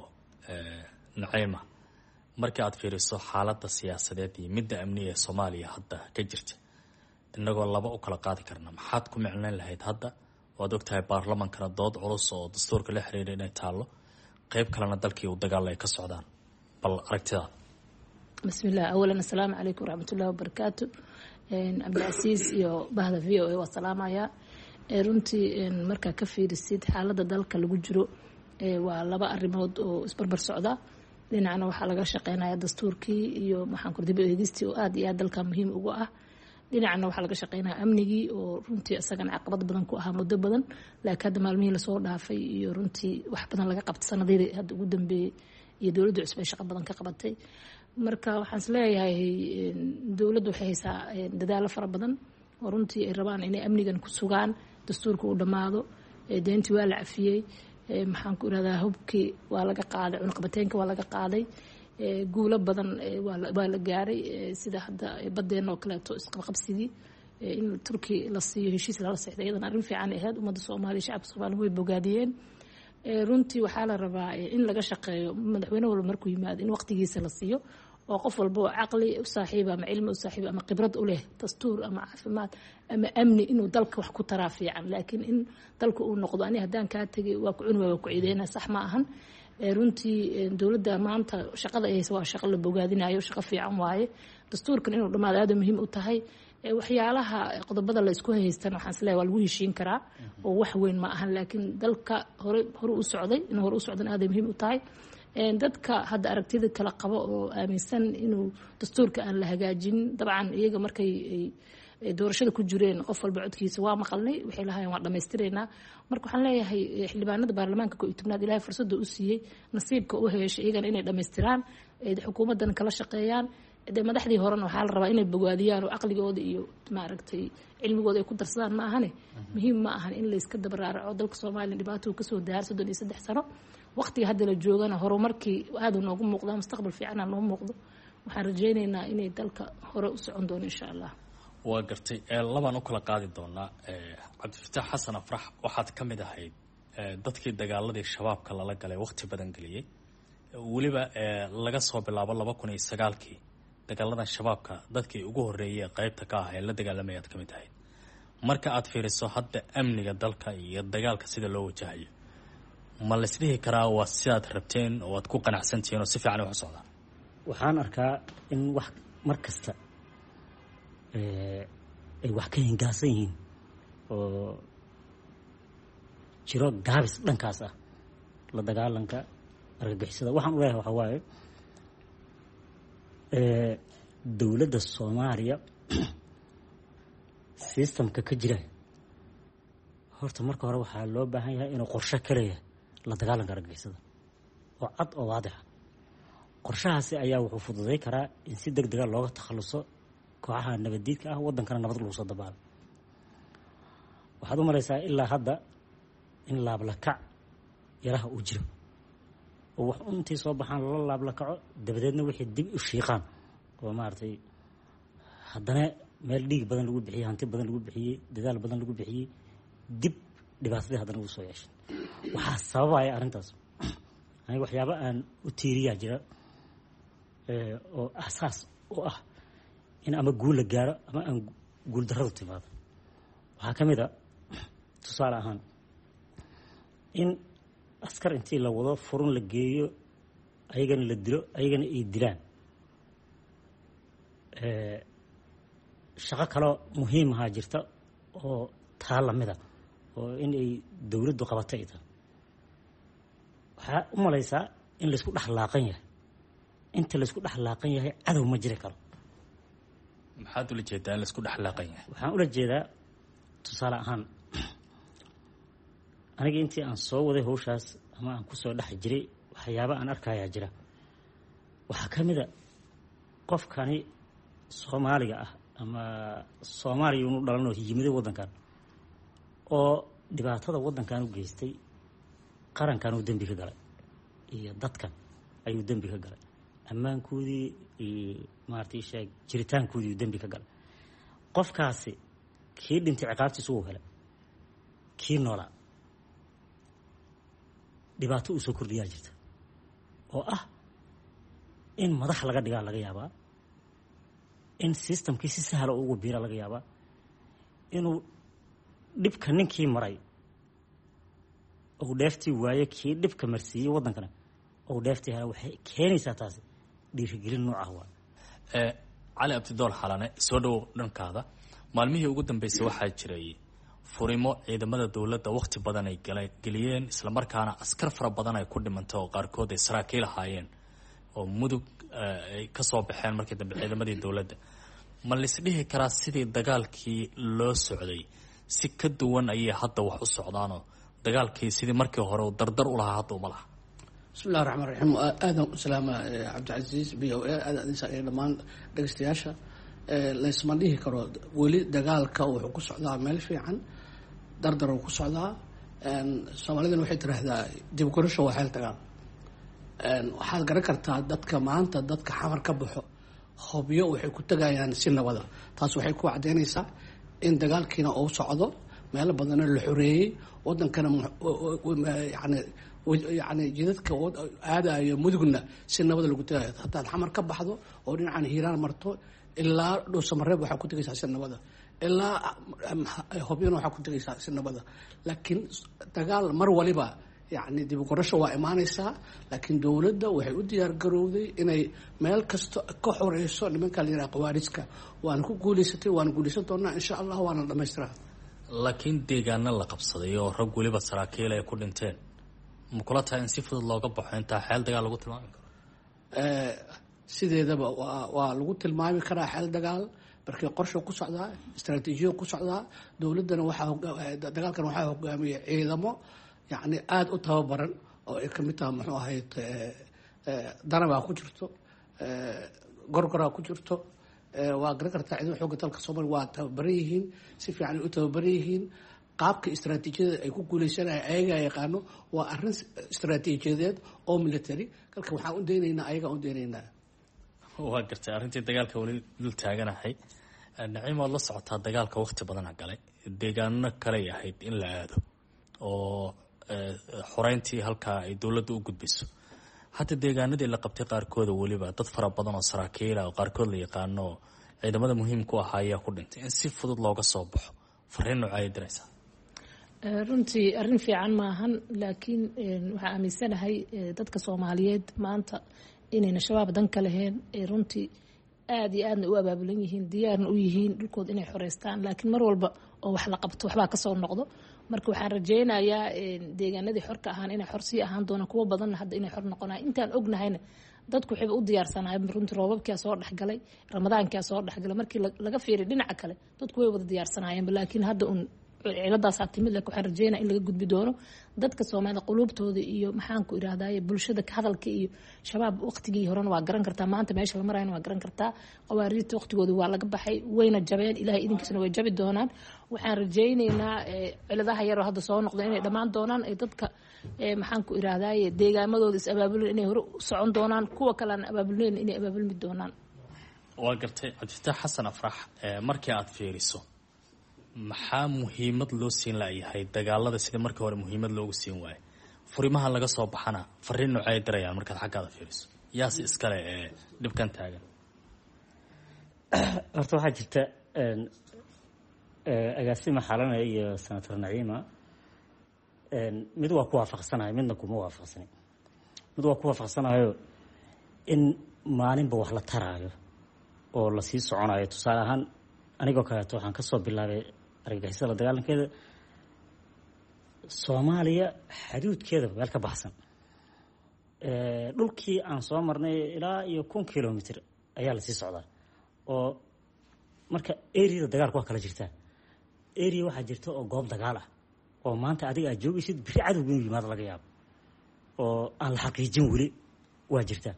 naciima, markii aad fiiriso xaaladda siyaasadeed iyo midda amniga ee soomaaliya hadda ka jirta, inagoo 2 u kala qaadi karna, maxaad ku micnayn lahayd hadda? waad ogtahay baarlamankana dood culus oo dastuurka la xiriira inay taallo, qeyb kalena dalkii uu dagaal ay ka socdaan. bal aragtidaada. bismillaah, awalan assalaamu calaykum waraxmatullahi wabarakaatu. cabdicasiis iyo bahda v o a waa salaamayaa. runtii markaa ka fiirisid xaaladda dalka lagu jiro, waa 2 arrimood oo isbarbar socda. dhinacna waxaa laga shaqeynaya dastuurkii iyo dib u eegistii oo aad iyo aad dalka muhiim ugu ah. dhinacna waxaa laga shaqeynaya amnigii oo runtii isagana caqabad badan ku ahaa muddo badan, laakiin hadda maalmihii lasoo dhaafay iyo runtii wax badan laga qabtay sanadihii hadda ugu dambeeyey iyo dowladda cusub ay shaqo badan ka qabatay. marka waxaan is leeyahay dowladdu waxay haysaa dadaalo fara badan oo runtii ay rabaan inay amnigan ku sugaan, dastuurka uu dhammaado, deentii waa la cafiyey, maxaan ku irahdaa hubkii waa laga qaaday, cunaqabateenka waa laga qaaday, guulo badan waa la gaaray, sida hadda badeena oo kaleeto isqabqabsigii in turki la siiyo heshiis lala seexday, iyadana arrin fiican ahayd. ummadda soomaaliya, shacabka soomaaliya way bogaadiyeen. runtii waxaa la rabaa in laga shaqeeyo madaxweyne walba markuu yimaado in waqtigiisa la siiyo oo qof walba oo caqli u saaxiiba ama cilmi u saaxiiba ama khibrad u leh dastuur ama caafimaad ama amni inuu dalka wax ku taraa fiican. laakiin in dalka uu noqdo ani haddaan kaa tegay waa ku cuni waa ku ciideyna, sax ma ahan. runtii dowladda maanta shaqada ay haysa waa shaqo la bogaadinayo, shaqo fiican waaye. dastuurkan inuu dhammaado aad muhiim u tahay. waxyaalaha qodobada la isku haystan waxaan isleeyahay waa lagu heshiin karaa oo wax weyn ma ahan, laakiin dalka hore u socday in hore u socdan aad muhiim u tahay. dadka hadda aragtida kala qabo oo aaminsan inuu dastuurka aan la hagaajinin, dabcan iyaga markay doorashada ku jireen qof walba codkiisa waa maqalnay waxay lahaayeen waa dhammaystiraynaa marka waxaan leeyahay xildhibaanada baarlamaanka 11aad ilaahay fursada u siiyey nasiibka u heeshay iyagana inay dhammaystiraan xukuumadan kala shaqeeyaan madaxdii horena waxaa la rabaa inay bogaadiyaan oo caqligooda iyo maaragtay cilmigooda ay ku darsadaan ma ahane muhiim ma ahan in layska dabaraaraco dalka soomaaliya dhibaato kasoo daar 33 sano waqtiga hadda la joogana horumarkii aad u noogu muuqda mustaqbal fiican aan noo muuqdo waxaan rajaynaynaa inay dalka hore u socon doono insha allah waa gartay labaan u kala qaadi doonaa cabdifataax xasan afrax waxaad ka mid ahayd dadkii dagaaladii shabaabka lala galay waqti badan geliyey weliba laga soo bilaabo 2009kii dagaaladan shabaabka dadkii ugu horeeyay qaybta ka ah ee la dagaalamayaad ka mid ahayd marka aad fiiriso hadda amniga dalka iyo dagaalka sida loo wajahayo ma la isdhihi karaa waa sidaad rabteen oo aad ku qanacsantihiin oo si fiican wax u socdaan waxaan arkaa in wax mar kasta ay wax ka hingaasan yihiin oo jiro gaabis dhankaas ah la dagaalanka argagixisada waxaan u leeyahay waxaa waaye dowladda Soomaaliya systemka ka jira horta marka hore waxaa loo baahan yahay inuu qorshe ka leeyahay la dagaalanka argagixisada oo cad oo waadix ah qorshahaasi ayaa wuxuu fududay karaa in si degdeg ah looga takhaluso kooxaha nabadiidka ah wadankana nabad lagu soo dabaalo waxaad u maraysaa ilaa hadda in laablakac yaraha uu jiro oo wax intii soo baxaan la laablakaco dabadeedna wixii dib u shiiqaan oo maartay haddana meel dhiig badan lagu bixiyey hanti badan lagu bixiyey dadaal badan lagu bixiyey dib dhibaatadii haddana ugu soo yeeshay waxaa sababaya arrintaas aniga waxyaabo aan u tiiriyaa jira oo asaas u ah in ama guul la gaaro ama aan guul darradu timaado waxaa ka mid a tusaale ahaan in askar intii la wado furun la geeyo ayagana la dilo ayagana ay dilaan shaqo kaloo muhiim ahaa jirta oo taa lamida oo in ay dowladdu qabato ay tahay waxaa u malaysaa in laysku dhex laaqan yahay inta laysku dhex laaqan yahay cadow ma jiri karo maxaad ula jeedaa in laysku dhex laaqan yahay waxaan ula jeedaa tusaale ahaan aniga intii aan soo waday hawshaas ama aan kusoo dhex jiray waxyaaba aan arkayaa jira waxaa ka mid a qofkani Soomaaliga ah ama Soomaaliya uu dhalanoo yimid waddankan oo dhibaatada waddankan u geystay qarankan uu dambi ka galay iyo dadkan ayuu dambi ka galay ammaankoodii iyo maartay sheeg jiritaankoodii dambi ka galay qofkaasi kii dhintay ciqaabtiisu uu helay kii noolaa dhibaato uu soo kordhiyaa jirta oo ah in madax laga dhigaa laga yaabaa in systemkii si sahla ugu biira laga yaabaa inuu dhibka ninkii maray oo dheeftii waaye kii dhibka marsiiyey waddankana oo dheeftii hela waxay keenaysaa taasi dhiirigelin nooc ah waa cali abdidool xalane soo dhow dhankaada maalmihii ugu dambeysay waxaa jiray furimo ciidamada dowladda waqti badan ay geliyeen isla markaana askar fara badan ay ku dhimantay oo qaarkood ay saraakiil ahaayeen oo mudug ay ka soo baxeen markii dambe ciidamadii dowladda ma lisdhihi karaa sidii dagaalkii loo socday si ka duwan ayay hadda wax u socdaanoo dagaalkii sidii markii hore uu dardar u lahaa hadda uma laha bismillahi raxmaan raxiim aadan u salaama cabdicasiis b o a aadan idin dhammaan dhegeystayaasha laysma dhihi karo weli dagaalka wuxuu ku socdaa meel fiican dardar uu ku socdaa soomaalidana waxay tiraahdaa dib gorasho waa xeel dagaal waxaad garan kartaa dadka maanta dadka xamar ka baxo hobyo waxay ku tagayaan si nabada taas waxay ku cadeynaysaa in dagaalkiina uu socdo meelo badanna la xoreeyey wadankana yani jidadka aadayo mudugna si nabada lagu tagayo hadaad xamar ka baxdo oo dhinacan hiiraan marto ilaa dhuusamareeb waxaa ku tegaysaa si nabada ilaa hobyana waxaa ku tegaysaa si nabada laakiin dagaal mar waliba yani dib u qorasho waa imaanaysaa laakiin dowladda waxay u diyaar garowday inay meel kasta ka xoreyso nimanka la yidhaha khawaarijka waana ku guulaysatay waana guulaysan doonaa insha allah waana dhamaystiraa laakiin deegaana la qabsaday oo rag weliba saraakiil ay ku dhinteen ma kula tahay in si fudud looga baxo intaa xeel dagaal lagu tilmaami karo sideedaba waa lagu tilmaami karaa xeel dagaal markii qorsha ku socdaa istaraatiijiya ku socdaa dowladdana dagaalkan waxaa hogaamiyay ciidamo yacni aada u tababaran oo ay kamid tahay muxuu ahayd danabaa ku jirto gorgoraa ku jirto waa garan kartaa ciidamada xoogga dalka soomaaliya waa tababaran yihiin si fiican ay u tababaran yihiin qaabka istaraatiijiyada ay ku guuleysanaya ayagaa yaqaano waa arrin istaraatiijiyadeed oo military kalka waxaan u daynaynaa ayagaa u daynaynaa waa gartay arrintii dagaalka weli dul taaganahay naciim waad la socotaa dagaalka wakti badana galay deegaano kaley ahayd in la aado oo xoreyntii halkaa ay dowladda u gudbiso hadda deegaanadii la qabtay qaarkooda weliba dad fara badan oo saraakiila oo qaarkood la yaqaano oo ciidamada muhiimku ah ayaa ku dhintay in si fudud looga soo baxo fariin noocay diraysaa runtii arrin fiican maahan laakiin waxaa aaminsanahay dadka soomaaliyeed maanta inayna shabaab dan ka lahayn runtii aada iyo aadna u abaabulan yihiin diyaarna u yihiin dhulkooda inay xoreystaan laakiin mar walba oo wax la qabto waxbaa kasoo noqdo marka waxaan rajeynayaa deegaanadii xorka ahaan inay xor sii ahaan doonaan kuwo badanna hadda inay xor noqonay intaan ognahayna dadku waxayba u diyaarsanaayeen runtii roobabkia soo dhexgalay ramadaankia soo dhexgalay markii laga fiiriy dhinaca kale dadku way wada diyaarsanaayeenba laakiin hadda un ciladaasaa timid laakiin waxaan rajeynaya in laga gudbi doono dadka soomaalida quluubtooda iyo maxaanku irahdaye bulshada hadalka iyo shabaab waqtigii horena waa garan kartaa maanta meesha la marayana waa garan kartaa qawaariijta waqtigooda waa laga baxay wayna jabeen ilahay idinkiisna way jabi doonaan waxaan rajeyneynaa ciladaha yaroo hadda soo noqda inay dhammaan doonaan ay dadka maxaanku irahdaye deegaamadooda is abaabulin inay hore u socon doonaan kuwa kalean abaabulneyn inay abaabulmi doonaan waa gartay cabdifataax xasan afrax markii aad fiiriso maxaa muhiimad loo siin layahay dagaalada sida markii hore muhiimad loogu siin waayo furimaha laga soo baxana fariin noocay dirayaan markaad xaggaada fiiriso yaase iskale ee dhibkan taagan horta waxaa jirta agaasima xalana iyo senator naciima mid waa ku waafaqsanayo midna kuma waafaqsani mid waa ku waafaqsanayo in maalinba wax la taraayo oo lasii soconayo tusaale ahaan anigoo kaleeto waxaan kasoo bilaabay argagixisada la dagaalankeeda soomaaliya xaduudkeeda meel ka baxsan dhulkii aan soo marnay ilaa iyo 1 kilomitr ayaa lasii socdaa oo marka areada dagaalka waa kala jirtaa area waxaa jirta oo goob dagaal ah oo maanta adiga aad joogaysid biri cadowga inuu yimaado laga yaabo oo aan la xaqiijin weli waa jirtaa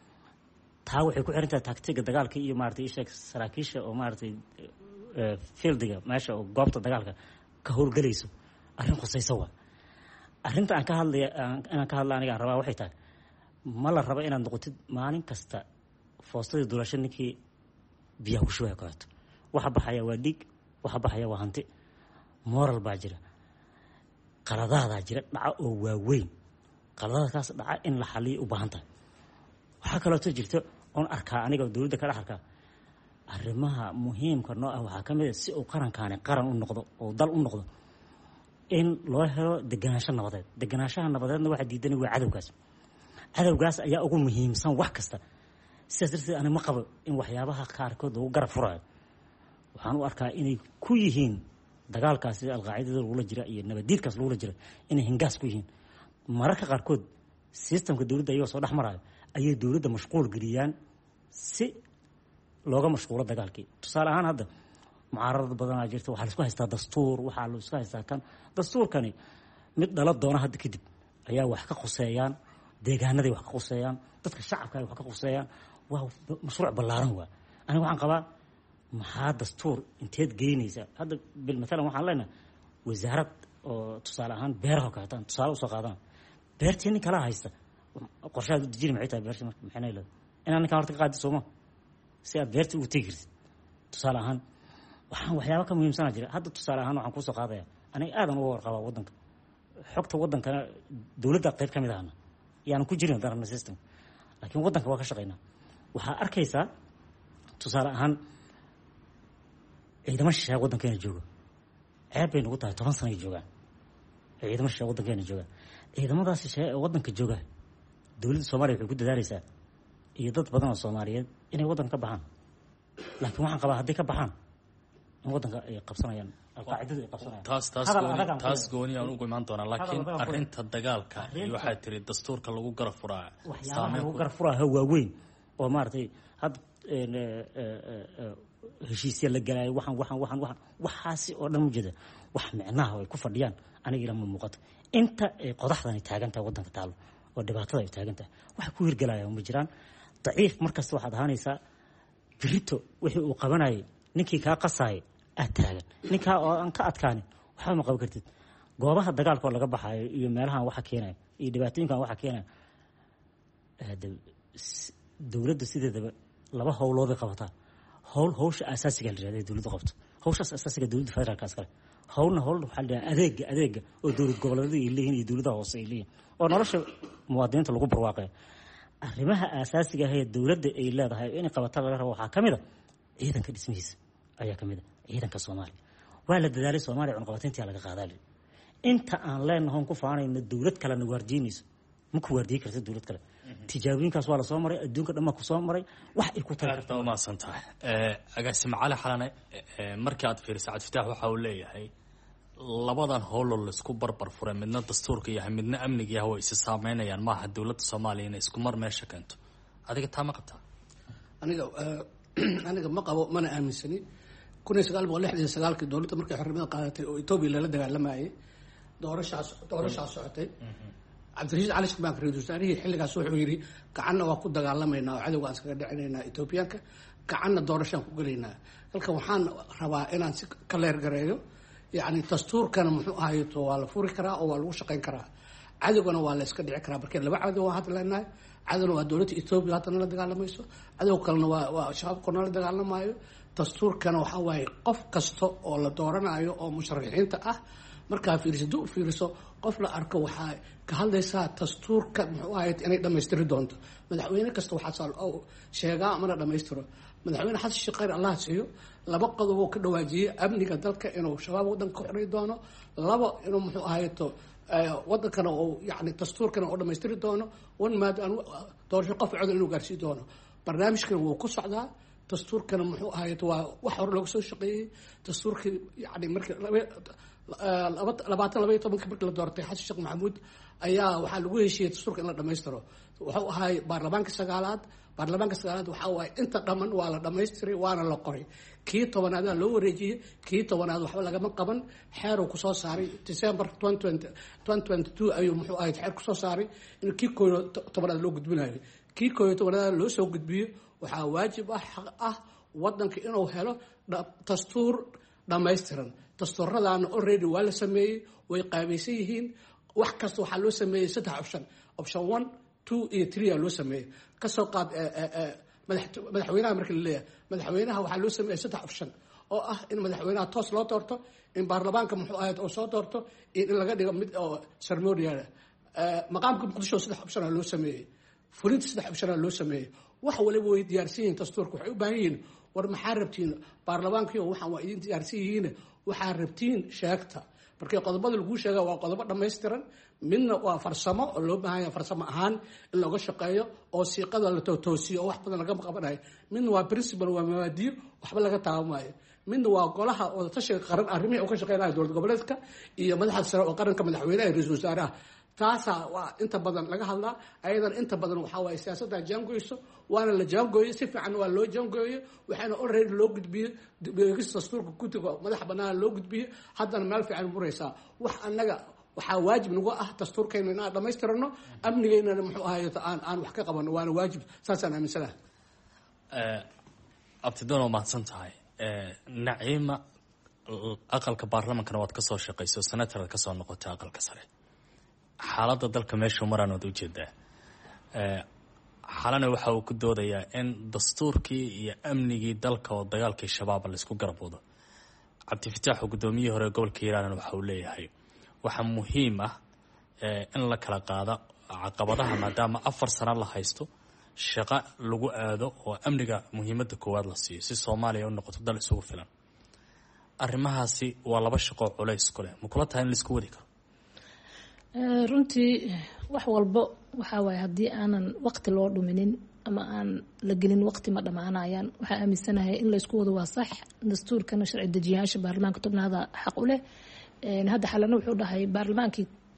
taa waxay ku xirantahay taktiga dagaalka iyo maaragtay isheeg saraakiisha oo maaragtay fieldiga meesha oo goobta dagaalka ka howlgelayso arrin khusayso waa arrinta aan ka hadlaya inaan ka hadla aniga aan rabaa waxay tahay ma la rabo inaad noqotid maalin kasta foostadii dulasho ninkii biyaha ku shubaya kaleeto waxa baxaya waa dhiig waxa baxaya waa hanti moral baa jira qaladaadaa jira dhaca oo waaweyn qaladadaas dhaca in la xaliyo u baahan tahay waxaa kaleeto jirta oon arkaa aniga dowladda ka dhex arkaa arrimaha muhiimka noo ah waxaa ka mid a si uu qarankaani qaran u noqdo oo dal u noqdo in loo helo deganaansho nabadeed deganaanshaha nabadeedna waxaa diidani waa cadowgaas ayaa ugu muhiimsan wax kasta sidaas darteed ani ma qabo in waxyaabaha qaarkood lagu garab furayo waxaan u arkaa inay ku yihiin dagaalkaas sida alqaacidada lagula jira iyo nabaddiidkaas lagula jira inay hingaas ku yihiin mararka qaarkood sistamka dowladda ayagoo soo dhex maraayo ayay dowladda mashquul geliyaan si looga mashquulo dagaalkii tusaale ahaan hadda mucaarado badanaa jirta waxaa laisku haystaa dastuur waxaa laisku haystaa kan dastuurkani mid dhala doona hadda kadib ayaa wax ka khuseeyaan deegaanaday wax ka khuseeyaan dadka shacabka ay wax ka khuseeyaan waa mashruuc ballaaran waa aniga waxaan qabaa maxaa dastuur inteed geynaysa hadda bilmatalan waxaan leenahay wasaarad oo tusaale ahaan beeraha kaleetaan tusaale usoo qaadana beertii nin kala haysta qorshahaad u dejini maxay tahay beertii marka maxay leedahay inaan ninkaan horta ka qaadi sooma si aad beertii ugu tegi kartid tusaale ahaan waxaan waxyaaba ka muhiimsanaa jira hadda tusaale ahaan waxaan kuusoo qaadaya aniga aadan uga warqabaa waddanka xogta waddankana dowladda qayb ka mid ahna yaanan ku jirin darana system laakiin waddanka waa ka shaqaynaa waxaa arkaysaa tusaale ahaan ciidamo shisheeye waddankeena jooga ceeb bay nagu tahay 10 sano ay joogaan ciidamo shisheeye waddankeena jooga ciidamadaas shisheeye ee waddanka jooga dowladda soomaaliya waxay ku dadaalaysaa iyo dad badan oo soomaaliyeed inay waddanka ka baxaan laakiin waxaan qabaa hadday ka baxaan in waddanka ay qabsanayaan alqaacidadu ay qabsanayaan taas gooni aan ugu imaan doonaa laakiin arrinta dagaalka iyo waxaa tiri dastuurka lagu garab furaa waxyaabaha lagu garab furaa waaweyn oo maaragtay hadda heshiisya la galaayo waxaasi oo dhan ujeeda wax micnaha ay ku fadhiyaan aniga ilama muuqato inta ay qodaxdan ay taagan tahay waddanka taalo oo dhibaatada ay taagan tahay wax ku hirgalaya ma jiraan daciif markasta waxaad ahaanaysaa birito wixii uu qabanayay ninkii kaa qasaayay aad taagan ninkaa oo aan ka adkaanin waxba ma qaban kartid goobaha dagaalka oo laga baxaayo iyo meelahan waxa keenaya iyo dhibaatooyinkan waxa keenaya dowladda sideedaba laba howlooday qabataa hawsha asaasiga la yirahdo dowladda qabto hawshaas asaasiga dowladda federaalka askale howlna waxaa la yidhaha adeega oo dowlad goboleedyada ay leeyihiin iyo dowladaha hoose ay leeyihin oo nolosha muwaadiniinta lagu barwaaqayo arrimaha asaasiga ah ee dowladda ay leedahay inay qabata laga rabo waxaa ka mid a ciidanka dhismihiisa ayaa ka mid a ciidanka soomaaliya waa la dadaalay soomaaliya cunqabatayntii laga qaadaa inta aan leenahoon ku faanayno dowlad kalena waardiinayso ma ku waardiyi karta dowlad kale tijaabooyinkaas waa lasoo maray adduunka dhan ku soo maray wax ay ku tari kartaa umaasan tahay agaasime cali xalane markii aad fiiriso cabdifitaax waxa uu leeyahay labadan howloo laisku barbar furay midna dastuurka yahay midna amniga yahay way isi saameynayaan maaha dowladda soomaaliya inay isku mar meesha keento adiga taa ma qabtaa aniga ma qabo mana aaminsani 1969 dowladda markay xornimada qaadatay oo Ethiopia lala dagaalamayay doorashaas socotay cabdirashiid cali sheekh baanka ra-iisul wasaarihii xilligaas wuxuu yidhi gacanna waa ku dagaalamaynaa oo cadowga aan iskaga dhicinaynaa etoobiyaanka gacanna doorashaan ku gelaynaa halkan waxaan rabaa inaan si ka leergareeyo yacni dastuurkana muxuu ahayto waa la furi karaa oo waa lagu shaqayn karaa cadowgana waa la iska dhici karaa markee laba cadow waan hadda leenahay cadowna waa dowladda etoobiya haddana la dagaalamayso cadow kalena waa shabaabkona la dagaalamaayo dastuurkana waxaa waaye qof kasta oo la dooranayo oo musharaxiinta ah markaa fiiriso qof la arko waxaa ka hadlaysaa dastuurka muxuu ahayd inay dhammaystiri doonto madaxweyne kasta waxaa sheegaa mana dhammaystiro madaxweyne xasan sheekh khayr allah siiyo laba qodob oo ka dhawaajiyey amniga dalka inuu shabaab waddanka ku xidhay doono labo inuu muxuu ahayto waddankana oo yacni dastuurkana oo dhammaystiri doono doorasho qof codol inuu gaarsii doono barnaamijkana wuu ku socdaa dastuurkana muxuu ahayto waa wax hore looga soo shaqeeyey dastuurkii yacni markii 2012 markii la doortay xasan sheekh maxamuud ayaa waxaa lagu heshiiyey dastuurka in la dhammaystiro wuxuu ahay baarlamaanka sagaalaad waxaa waaye inta dhamman waa la dhammaystiray waana la qoray kii 10aad loo wareejiyey kii 10aad waxba lagama qaban xeer uu kusoo saaray December 2022 ayuu muxuu ahay xeer kusoo saaray in kii 10aad loo gudbinayo kii 10aad loo soo gudbiyo waxaa waajib ah waddanka inuu helo dastuur dhammaystiran dastuuradaana already waa la sameeyey way qaabaysan yihiin wax kasta waxaa loo sameeyey 3 option 1 2 iyo 3 aa loo sameeyey kasoo qaad madaxweynaha marka la leeyahay madaxweynaha waxaa loo sameeyey 3 option oo ah in madaxweynaha toos loo doorto in baarlamaanka muxuu ahayd oo soo doorto iyo in laga dhigo mid oo ceremonial maqaamka muqdisho 3 option aa loo sameeyey fulinta 3 option aa loo sameeyey wax waliba way diyaarsan yihiin dastuurka waxay u baahan yihiin war maxaa rabtiin baarlamaankii waxaan waa idin diyaarsan yihiin waxaa rabtiin sheegta markii qodobada lagu sheega waa qodobo dhammaystiran midna waa farsamo oo loo baahan yahay farsamo ahaan in looga shaqeeyo oo siiqada la toosiyo oo wax badan laga qabanayo midna waa principle waa mabaadiyo waxba laga taabamaayo midna waa golaha oo tashiga qaran arrimihii uu ka shaqeynaya dowlad goboleedka iyo madaxda sare oo qaranka madaxweynaha iyo ra-iisul wasaaraha taasaa waa inta badan laga hadlaa ayadan inta badan waxaa waaye siyaasadda jaangoyso waana la jaangooyey si fiican waa loo jaangooyey waxaana already loo gudbiyey beegista dastuurka guddiga madaxa bannaan loo gudbiyey haddana meel fiican muraysaa wax annaga waxaa waajib nagu ah dastuurkayna inaan dhammaystirano amnigeynana muxuu ahaayeto aan wax ka qabano waana waajib saasaan aaminsanaha abtidoon waa mahadsan tahay naciima aqalka baarlamankana waad ka soo shaqayso senataraad ka soo noqotay aqalka sare xaaladda dalka meeshuu maraan waad ujeedaa xalana waxa uu ku doodayaa in dastuurkii iyo amnigii dalka oo dagaalkii shabaaba laisku garab wado cabdifitaax oo guddoomiyihii hore gobolka hiiraan waxa uu leeyahay waxaa muhiim ah in la kala qaado caqabadaha maadaama 4 sano la haysto shaqo lagu aado oo amniga muhiimadda koowaad la siiyo si soomaaliya u noqoto dal isugu filan arrimahaasi waa 2 shaqo culays ku leh ma kula tahay in laisku wadi karo runtii wax walbo waxaa waaye haddii aanan waqti loo dhuminin ama aan la gelin waqti ma dhammaanayaan waxaa aaminsanahay in laysku wado waa sax dastuurkana sharci dejiyayaasha baarlamaanka tobnaada xaq u leh hadda xalana wuxuu dhahay baarlamaankii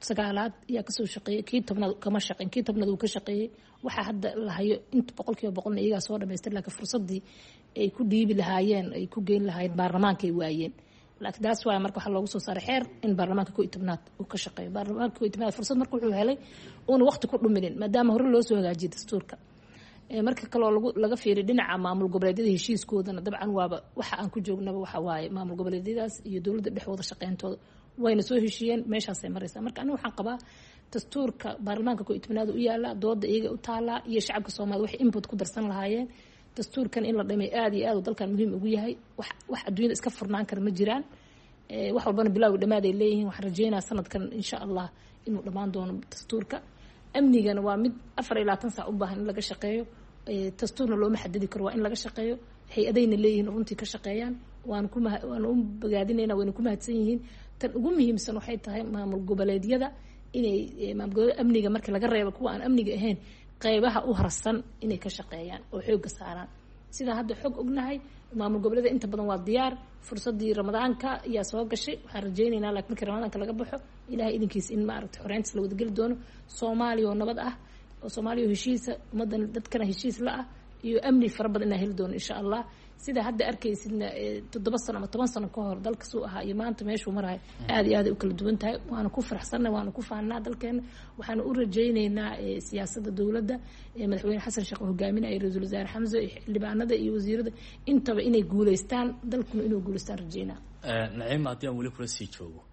sagaalaad ayaa kasoo shaqeeyey, kii tobnaad kama shaqeyn, kii tobnaad uu ka shaqeeyey. waxaa hadda la hayo inta 100% iyagaa soo dhamaystir, laakiin fursadii ay ku dhiibi lahaayeen ay ku geyn lahaayeen baarlamaanka ay waayeen. laakiin taas waa marka waxaa loogu soo saaray xeer in baarlamaanka 11aad uu ka shaqeeyo. baarlamaanka 11aad fursad marka wuxuu helay uuna waqti ku dhuminin maadaama hore loo soo hagaajiyay dastuurka. marka kaloo laga fiiriyo dhinaca maamul goboleedyada heshiiskoodana dabcan waaba waxa aan ku joognaba waxa waaye maamul goboleedyadaas iyo dowladda dhexdooda shaqeyntooda wayna soo heshiiyeen, meeshaasay maraysaa. marka aniga waxaan qabaa dastuurka baarlamaanka 11aad u yaala, dooda iyaga u taala iyo shacabka Soomaaliya wax input ku darsan lahaayeen. dastuurkan in la dhamay aad iyo aad uu dalkan muhiim ugu yahay. wax adduunyada iska furnaan kara ma jiraan. wax walbana bilaaw dhamaad ay leeyihiin. waxaan rajeynayaa sanadkan insha Allah inuu dhamaan doono dastuurka. amnigana waa mid 24 saac u baahan in laga shaqeeyo. dastuurna looma xadidi karo, waa in laga shaqeeyo. hay-adayna leeyihiin runtii ka shaqeeyaan. waan u bogaadinaynaa, wayna ku mahadsan yihiin. tan ugu muhiimsan waxay tahay maamul goboleedyada inay maamul goboleedyada amniga marka laga reebo kuwa aan amniga ahayn qaybaha u harsan inay ka shaqeeyaan oo xoogga saaraan. sida hadda xog ognahay maamul goboleedyada inta badan waa diyaar. fursadii ramadaanka ayaa soo gashay. waxaan rajeynaynaa laakiin markii ramadaanka laga baxo ilaahay idinkiisa in maaragtay xoreyntiis la wada geli doono. Soomaaliya oo nabad ah, oo Soomaaliya oo heshiisa, ummadan dadkana heshiis la ah iyo amni fara badan inaan heli doono insha Allah. sida hadda arkaysidna 7 sano ama 10 sano ka hor dalka suu ahaa iyo maanta meeshuu marahay aad iyo aad u kala duwan tahay. waana ku faraxsannahay, waana ku faanaa dalkeena. waxaana u rajaynaynaa siyaasadda dowladda madaxweyne xasan sheekh hogaaminaya, ra'iisul wasaare xamse, xildhibaanada iyo wasiirada intaba inay guuleystaan, dalkuna inuu guuleystaan rajaynaa. naciim, haddii aan weli kula sii joogo,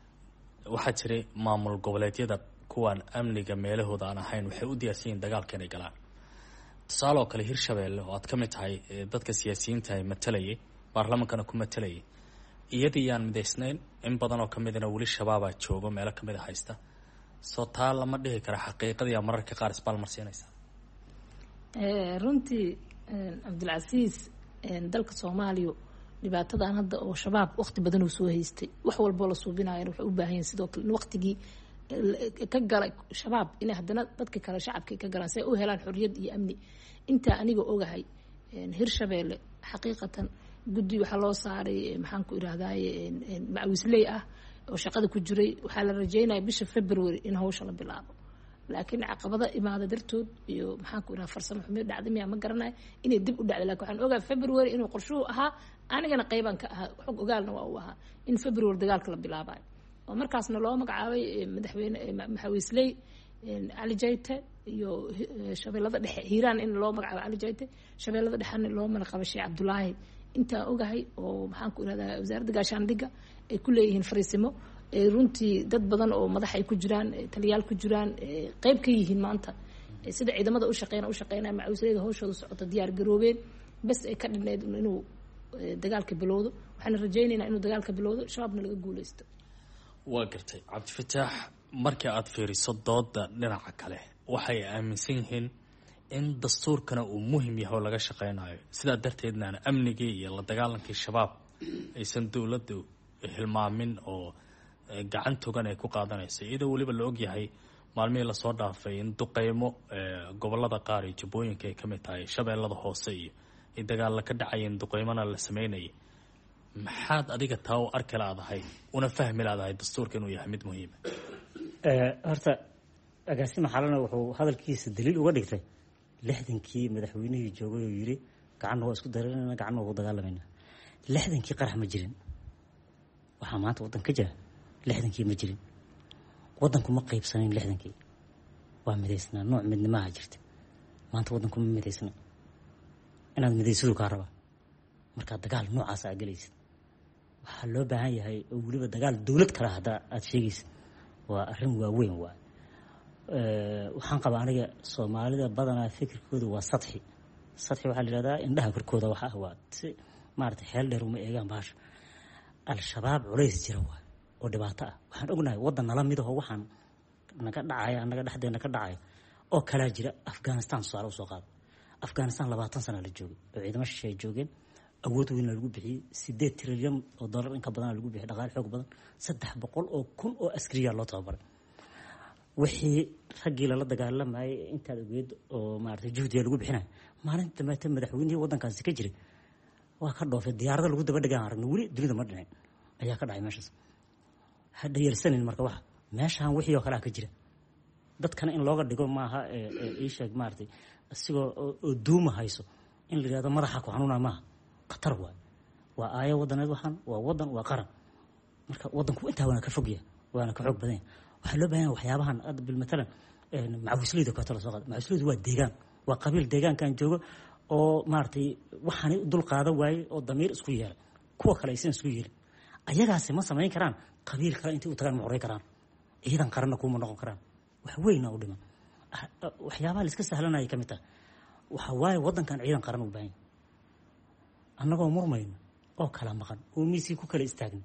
waxaa jiray maamul goboleedyada kuwaan amniga meelahooda aan ahayn waxay u diyaarsan yihiin dagaalka inay galaan. tusaale oo kale Hirshabeelle oo aad ka mid tahay dadka siyaasiyiinta ay matalayay, baarlamaankana ku matalayay, iyadii aan midaysnayn in badan oo kamidna weli shabaabaa joogo meelo kamid a haysta. soo taa lama dhihi kara xaqiiqadii mararka qaar isbaalmarsiinaysa. runtii cabdilcasiis, dalka Soomaaliya dhibaatadan hadda oo shabaab waqti badan uu soo haystay, wax walbo la suubinayo wuxuu u baahan yahay sidoo kale in waqtigii ka galay shabaab inay haddana dadka kale shacabka ka galaan si ay u helaan xorriyad iyo amni. intaa aniga ogahay Hirshabeelle xaqiiqatan guddi waxaa loo saaray maxaan ku irahdaye macawisley ah oo shaqada ku jiray. waxaa la rajeynaya bisha February in hawsha la bilaabo, laakiin caqabada imaada dartood iyo maxaan ku irahdaa farsamo xumo dhacday miyaa ma garanayo inay dib u dhacday. laakiin waxaan ogahay February inuu qorshuhu ahaa, anigana qayban ka ahaa, xog ogaalna waa uu ahaa in February dagaalka la bilaabayo. oo markaasna loo magacaabay madaxweyne maxawisley Ali Jayte iyo shabeellada dhexe Hiiraan in loo magacaabo Ali Jayte, shabeellada dhexena loo magacaabay Sheekh Cabdullaahi. intaa ogahay oo maxaan ku irahdaa wasaaradda gaashaandhigga ay ku leeyihiin fariisimo. runtii dad badan oo madax ay ku jiraan, taliyaal ku jiraan, qayb ka yihiin maanta sida ciidamada u shaqeynaya macawisleyda hawshooda socota diyaar garoobeen. bas ay ka dhineed inuu dagaalka bilowdo. waxaan rajaynaynaa inuu dagaalka bilowdo, shabaabna laga guuleysto. waa gartay cabdifataax, markii aad fiiriso dooda dhinaca kale waxay aaminsan yihiin in dastuurkana uu muhim yahay oo laga shaqeynayo, sidaa darteedna amnigii iyo la dagaalankii shabaab aysan dowladdu hilmaamin oo gacan togan ay ku qaadanayso, iyadoo weliba la ogyahay maalmihii lasoo dhaafay in duqeymo gobolada qaar iyo jubbooyinka ay ka mid tahay shabeellada hoose iyo ay dagaalla ka dhacayeen, duqeymana la sameynayay. maxaad adiga taa u arki laadahay una fahmi laadahay dastuurka inuu yahay mid muhiima? horta agaasima xalana wuxuu hadalkiisa daliil uga dhigtay 60kii madaxweynihii joogay oo yiri gacanna waa isku dareerana, gacanna waa ku dagaalamayna. 60kii qarax ma jirin. waxaa maanta waddan ka jira 60kii ma jirin. waddanku ma qaybsanayn 60kii. waa midaysnaa, nooc midnimaha jirta. maanta waddanku ma midaysna. inaad midaysadu kaa rabaa markaa dagaal noocaas aa gelaysid. waxaa loo baahan yahay oo weliba dagaal dowlad kale haddaa aad sheegaysid waa arrin waaweyn waay. waxaan qabaa aniga Soomaalida badanaa fikirkooda waa sadxi. sadxi waxaa la yidhahdaa indhaha korkooda waxa ah waa si maaragtay xeel dheer uma eegaan baasha. al-shabaab culays jira waay oo dhibaato ah. waxaan ognahay waddan nala mid ahoo waxaan naga dhacaya, annaga dhexdeena ka dhacaya oo kalaa jira. Afghanistan tusaale usoo qaado. Afghanistan 20 sano la joogay oo ciidamo shisheeye ay joogeen. awood weyn lagu bixiyay $8 trilyan oo dollar in ka badan lagu bixiyay, dhaqaale xoog badan. 300,000 oo askariya loo tababaray. wixii raggii la dagaalamay intaad ogeed oo maartay juhdiga lagu bixinay maalinta maanta madaxweynihii waddankaasi ka jiray waa ka dhoofay diyaarada lagu daba dhagaan aragna weli dunida ma dhicin ayaa ka dhacay meeshaas. hadda yeelsanin marka wax meeshaan wixii oo kalea ka jira dadkana in looga dhigo maaha iisheeg maaratay isigoo oo duuma hayso in la yidhahdo madaxa ku xanuuna maaha khatar waayo waa aayo wadaneed waxaan waa wadan waa qaran marka wadanku intaa waana ka fogya waana ka xoog badanya waxaa loo baahanya waxyaabahan hadda bilmatalan macawisleyda kooto la soo qaada macawisleydu waa deegaan waa qabiil deegaankan joogo oo maaratay waxaanay dul qaadan waaye oo damiir isku yeelay kuwa kale aysan isku yeelin ayagaasi ma samayn karaan qabiil kale intay u tagaan ma xoray karaan ciidan qaranna kuma noqon karaan wax weyna u dhiman waxyaabaha la iska sahlanaya ka mid tahay waxa waaye waddankan ciidan qaran u baahan yahay annagoo murmayno oo kala maqan oo miisii ku kala istaagno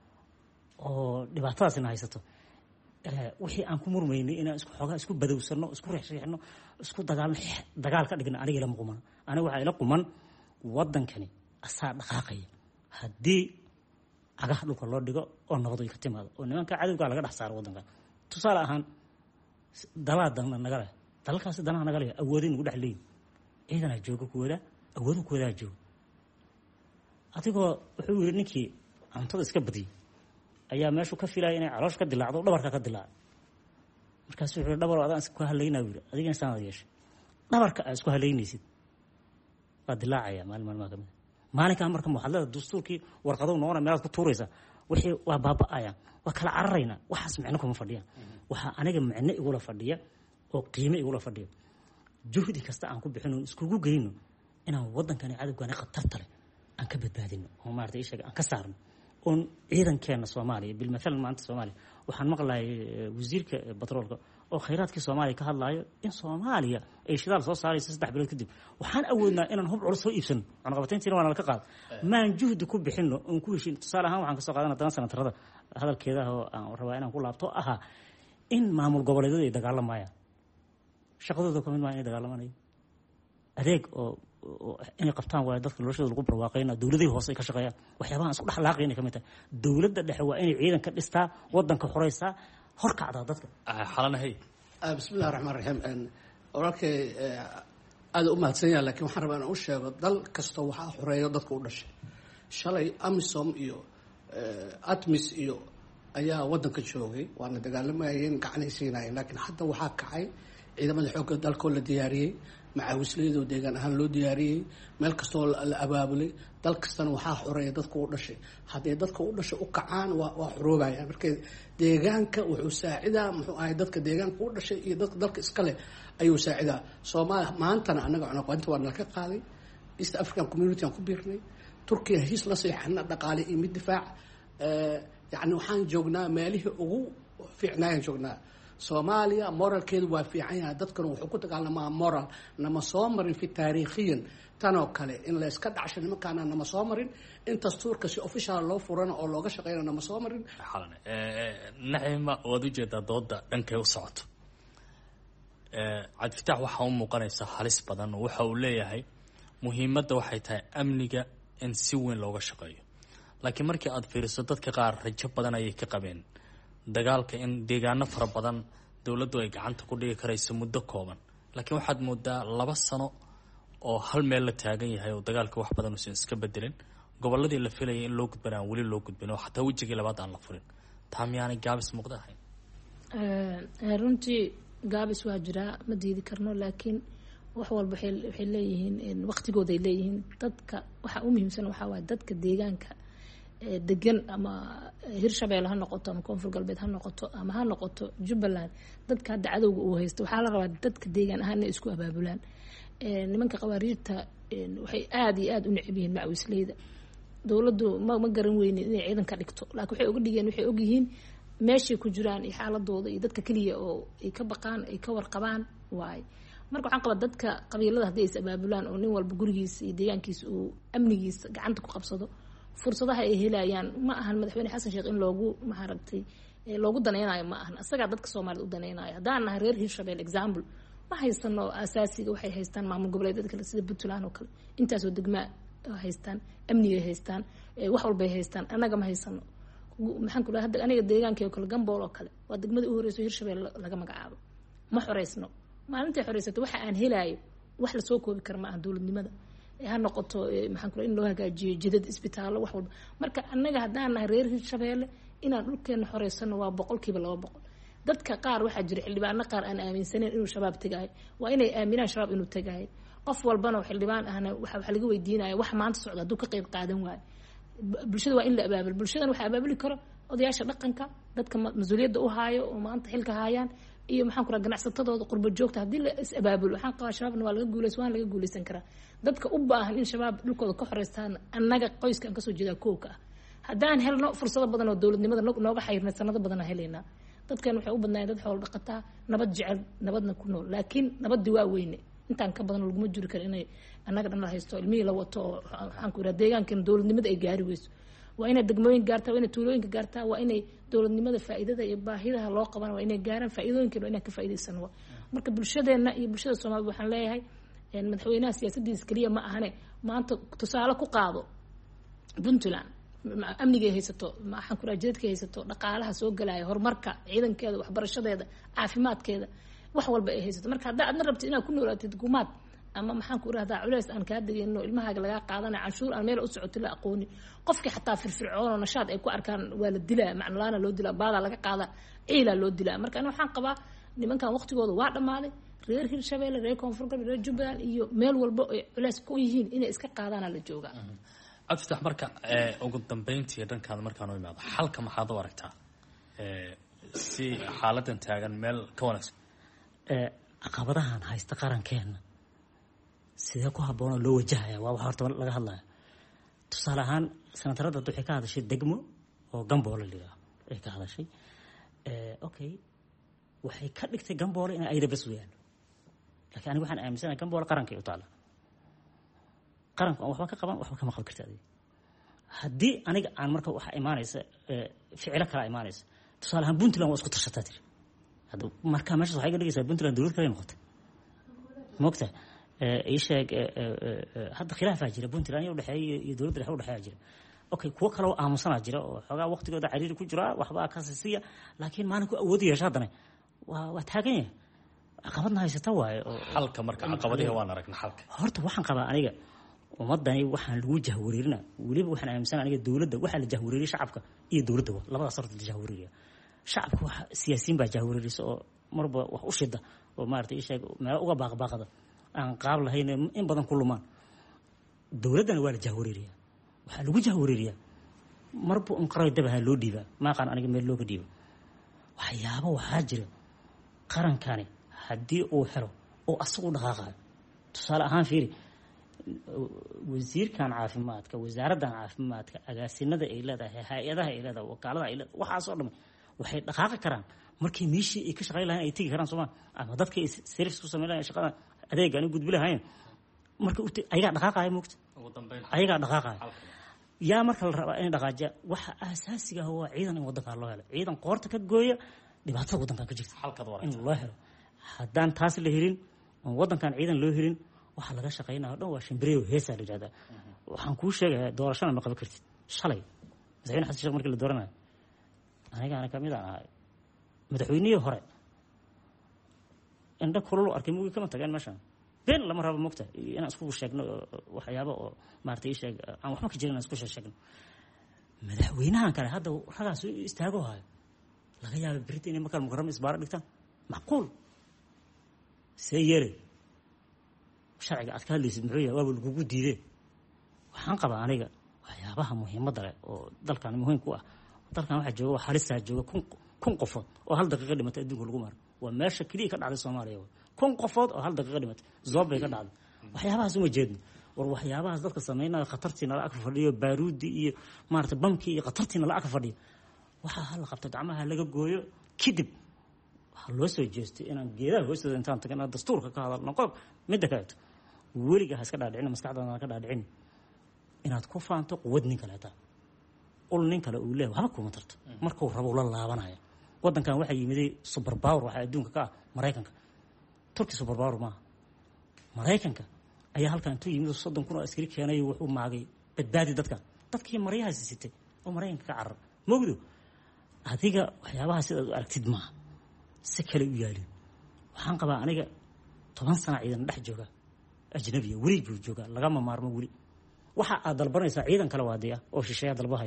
oo dhibaatadaasina haysato wixii aan ku murmaynay inaan isku xoogaa isku badowsano isku reexreexno isku dagaal ka dhigna aniga ilama quman aniga waxaa ila quman waddankani asaa dhaqaaqaya haddii cagaha dhulka loo dhigo oo nabad ay ka timaado oo nimanka cadowgaa laga dhex saaro waddankan tusaale ahaan dalaa dana naga leh dalalkaasi danaha naga leh awoodin nagu dhex leeyin ciidanaa jooga kuwadaa awoodo kuwadaa jooga adigoo wuxuu yidhi ninkii cuntada iska badiyey ayaa meeshuu ka filaya inay caloosh ka dilaacdo dhabarka ka dilaaca markaasu wuxuu yidhi dhabar adaan isku halaynaa buu yidhi adigana saanaad yeeshay dhabarka aad isku halaynaysid waa dilaacaya maalin maalmaha ka mid maalinkaa marka waxaad leedahay dastuurkii warqadow noqona meelaad ku tuuraysaa wixii waa baaba'ayaan waa kala cararaynaa waxaas micno kuma fadhiyaan waxaa aniga micno igula fadhiya oo qiime igula fadhiya juhdi kasta aan ku bixino iskugu geyno inaan waddankani cadowgani khatarta leh aan ka badbaadino oo maarata ii sheeg aan ka saarno oon ciidankeena soomaaliya bilmathalan maanta soomaaliya waxaan maqlayay wasiirka batroolka oo khayraadkii soomaaliya ka hadlaayo in soomaaliya ay shidaal soo saaraysa 3 bilood kadib waxaan awoodnaa inaan hub culus soo iibsano cunaqabatayntiina waana laka qaad maan juhdi ku bixino oon ku heshin tusaale ahaan waxaan ka soo qaadana haddana sanatarada hadalkeeda oo aan rabaa inaan ku laabto ahaa in maamul goboleedyadu ay dagaalamayaan shaqadooda ka mid maa inay dagaalamanaya adeeg oo inay qabtaan waayo dadka noloshooda lagu barwaaqayna dowladihii hoose ay ka shaqeeyaan waxyaabahan isku dhex laaqay inay ka mid tahay dowladda dhexe waa inay ciidan ka dhistaa waddanka xoreysaa hor kacdaa dadka xalanahay bismillahi raxmaan raxiim walaalkay aada u mahadsan yaha lakiin waxaan rabaa inaan u sheego dal kasta waxaa xoreeyo dadka u dhashay shalay amisom iyo atmis iyo ayaa waddanka joogay waana dagaalamayeen gacanay siinayeen laakiin hadda waxaa kacay ciidamada xoogga dalkoo la diyaariyey macaawisleydoo deegaan ahaan loo diyaariyey meel kastoo la abaabulay dal kastana waxaa xoreeya dadka u dhashay hadday dadka u dhashay u kacaan waa xoroobayaan marka deegaanka wuxuu saacidaa muxuu ahay dadka deegaanka u dhashay iyo dadka dalka iska leh ayuu saacidaa soomaaliya maantana annaga cunaqabaynta waa nala ka qaaday east african community aan ku biirnay turkiya heshiis la seexana dhaqaale iyo mid difaac yacni waxaan joognaa meelihii ugu fiicnaayaan joognaa soomaaliya moralkeedu waa fiican yahay dadkana wuxuu ku dagaalamaa moral nama soo marin fi taariikhiyan tanoo kale in la iska dhacsho nimankaana nama soo marin in dastuurka si official loo furana oo looga shaqeyna nama soo marin naxima waad ujeedaa dooda dhankay u socoto cabdifitaax waxaa u muuqanaysa halis badan oo waxa uu leeyahay muhiimadda waxay tahay amniga in si weyn looga shaqeeyo laakiin markii aad fiiriso dadka qaar rajo badan ayay ka qabeen dagaalka in deegaano fara badan dowladdu ay gacanta ku dhigi karayso muddo kooban laakiin waxaad moodaa 2 sano oo hal meel la taagan yahay oo dagaalka wax badan uusan iska bedelin gobolladii la filayay in loo gudbana aan weli loo gudbin oo xataa wejigii labaad aan la furin taa miyaanay gaabis muuqda ahayn runtii gaabis waa jiraa ma diidi karno laakiin wax walba waxay leeyihiin waqtigooday leeyihiin dadka waxa u muhiimsan waxaa waaye dadka deegaanka degan ama hirshabeelle ha noqoto ama koonfur galbeed ha noqoto ama ha noqoto jubbaland dadka hadda cadowga uu haysto waxaa la rabaa dadka deegaan ahaan inay isku abaabulaan nimanka qawaariijta waxay aada iyo aada u necab yihiin macawisleyda dowladdu ma garan weynin inay ciidan ka dhigto laakiin waxay oga dhigeen waxay ogyihiin meeshay ku jiraan iyo xaaladooda iyo dadka keliya oo ay ka baqaan ay ka warqabaan waaye marka waxaan qabaa dadka qabiilada haddii ay is abaabulaan oo nin walba gurigiisa iyo deegaankiisa uu amnigiisa gacanta ku qabsado fursadaha ay helayaan ma ahan madaxweyne xasan sheekh in loogu maaragtay loogu danaynayo ma ahan asagaa dadka soomaaliyed u danaynayo haddaan nahay reer hirshabelle example ma haysano asaasiga waxay haystaan maamul goboleedyada kale sida puntland oo kale intaasoo degmaa haystaan amnigay haystaan wax walbay haystaan annaga ma haysano maxaan ku dhahay hadda aniga deegaankii oo kale gambool oo kale waa degmadii u horeyso hirshabelle laga magacaabo ma xoreysno maalintay xoreysato waxa aan helaayo wax lasoo koobi kara ma ahan dowladnimada ha noqoto maxaan ku in loo hagaajiyo jidad isbitaallo wax walba marka annaga haddaan nahay reer hirshabeelle inaan dhulkeena xoreysano waa 100% dadka qaar waxaa jira xildhibaano qaar aan aaminsaneyn inuu shabaab tegaayo waa inay aaminaan shabaab inuu tegaayo qof walbana oo xildhibaan ahna waxaa laga weydiinaya wax maanta socda hadduu ka qayb qaadan waayo bulshada waa in la abaabul bulshadan waxaa abaabuli karo odayaasha dhaqanka dadka mas-uuliyadda u haayo oo maanta xilka haayaan iyo maxaan ku raha ganacsatadooda qurba joogta haddii la is abaabulo waxaan qabaa shabaabna waa laga guuleysan karaa dadka u baahan in shabaab dhulkooda ka xoreystaan annaga qoyska aan kasoo jeedaa koowka ah haddaan helno fursado badan oo dowladnimada nooga xayrnay sanado badan aan helaynaa dadkan waxay u badnaayeen dad xoolo dhaqataa nabad jecel nabadna ku nool laakiin nabadii waa weyne intaan ka badan laguma jiri karo inay annaga dhan la haysto ilmihii la wato oo waxaan ku yidhaha deegaankan dowladnimada ay gaari weyso waa inay degmooyin gaartaa waa inay tuulooyinka gaartaa waa inay dowladnimada faa'iidada iyo baahidaha loo qabana waa inay gaaraan faa'iidooyinkeena waa inaan ka faa'iidaysano marka bulshadeena iyo bulshada soomaalida waxaan leeyahay madaxweynaha siyaasadiisa keliya ma ahane maanta tusaale ku qaado puntland amnigay haysato maxaan ku dhaha jidadkay haysato dhaqaalaha soo galaya horumarka ciidankeeda waxbarashadeeda caafimaadkeeda wax walba ay haysato marka haddaa adna rabtid inaad ku noolaatid gumaad ama maxaan ku irahdaa culeys aan kaa degeyno ilmahaaga lagaa qaadana canshuur aan meel u socoto la aqooni qofkii xataa firfircoon oo nashaad ay ku arkaan waa la dilaa macnolaana loo dilaa baadaa laga qaada ciilaa loo dilaa marka ani waxaan qabaa nimankan waqtigooda waa dhammaaday reer hirshabeelle reer koonfur galbeed reer jubbaland iyo meel walba ay culeys ku yihiin inay iska qaadaana la joogaa cabdifatax marka ugu dambeyntii dhankaada markaan u imaado xalka maxaad u aragtaa si xaaladan taagan meel ka wanaagsan caqabadahan haysta qarankeena sidee ku habboonoo loo wajahaya waa waxa horta laga hadlaya tusaale ahaan sanatarada hadda waxay ka hadashay degmo oo gamboole la yidhaaho ay ka hadashay okay waxay ka dhigtay gamboole inay ayada bas u yaallo laakiin aniga waxaan aaminsanahay gamboole qarankay u taalla qaranku aan waxba ka qaban waxba kama qaban karta adiga haddii aniga aan marka waxa imaanaysa ficilo kala imaanaysa tusaale ahaan puntland waa isku tashataa tiri hadda markaa meeshaas waxay ka dhigaysaa puntland dowlad kale noqotay moogta ii sheeg hadda khilaafaa jira puntland iyo udhexeeya iyo dowladda dhexe udhexeeya jira okay kuwo kale oo aamusanaa jira oo xoogaa waqtigooda cariiri ku jiraa waxbaa kasisiya laakiin maalinku awoodi yeesha haddana waa taagan yahay caqabadna haysata waaye oo xalka marka caqabadihi waan aragna xalka horta waxaan qabaa aniga ummadani waxaan lagu jahwareerina weliba waxaan aaminsan aniga dowladda waxaa la jahwareeriya shacabka iyo dowladda labadaas horta la jahwareeriya shacabka wax siyaasiyiin baa jahwareerisa oo marba wax u shida oo maaragtay ii sheeg meel uga baaqbaaqada aan qaab lahayn in badan ku lumaan dowladdana waa la jahwareeriya waxaa lagu jahwareeriyaa marba un qaray dabaha loo dhiibaa maaqaan aniga meel looga dhiibo waxyaaba waxaa jira qarankani haddii uu helo oo asagu dhaqaaqayo tusaale ahaan fiiri wasiirkan caafimaadka wasaaraddan caafimaadka agaasinada ay leedahay hay-adaha ay leedahay wakaalada ay leedahay waxaasoo dhan waxay dhaqaaqi karaan markii meeshii ay ka shaqayn lahayn ay tegi karaan sooma ama dadka ay service ku samayn lahayn shaqada adeega aan u gudbi lahayn marka ayagaa dhaqaaqaya moogta ayagaa dhaqaaqaya yaa marka la rabaa inay dhaqaajiya waxa asaasiga ah waa ciidan in waddankaa loo helo ciidan qoorta ka gooya dhibaatada waddankan ka jirta in loo helo haddaan taas la helin oon waddankan ciidan loo helin waxaa laga shaqaynaya o dhan waa shimbireo heesaa la yidhahdaa waxaan kuu sheegaya doorashana ma qaban kartid shalay madaxweyne xasan sheekh markii la dooranayo anigaana kamid aan ahay madaxweynihii hore indha kulul arkay mugii kama tageen meeshaan been lama rabo mogta inaan isku sheegno waxyaaba oo maarata ii sheeg aan waxba ka jirin inaan isku sheegno madaxweynahan kale hadda ragaas istaago hayo laga yaaba berita inay markaa mukarama isbaaro dhigtaan macquul see yeelay sharciga aad ka hadlaysid muxuu yahay waaba lagugu diidee waxaan qabaa aniga waxyaabaha muhiimadda leh oo dalkan muhiim ku ah dalkan waxaa jooga waa halisaa jooga kun qofood oo hal daqiiqa dhimatay adduunka lagu maro waa meesha keliya ka dhacday soomaaliya kun qofood oo hal daqiiqa dhimatay zoob bay ka dhacday waxyaabahaas uma jeedno war waxyaabahaas dadka sameynaya khatartiina la ag fadhiyo baaruudi iyo maarata bamkii iyo khatartiina la ag fadhiyo waxaa hala qabto gacmaha laga gooyo kadib waxaa loo soo jeestay inaan geedaha hoostooda intaan tagan inaan dastuurka ka hadalno qodob midda kaleeto weliga ha iska dhaadhicin maskaxdaada ka dhaadhicin inaad ku faanto quwad nin kaleeta ul nin kale uu leeyahay waxba kuma tarto markuu rabo la laabanaya waddankan waxaa yimiday super power waxaa adduunka ka ah maraykanka turki super power maaha maraykanka ayaa halkan intuu yimid 30 kun oo askari keenay wuxuu maagay badbaadi dadkii maryahaasi sitay oo maraykanka ka carar mogdo adiga waxyaabaha sidaad u aragtid maaha si kale u yaalin waxaan qabaa aniga 10 sano ciidan dhex jooga ajnabi weli buu jooga lagama maarmo weli waxa aad dalbanaysaa ciidan kale waadiya oo shisheeya dalba haysa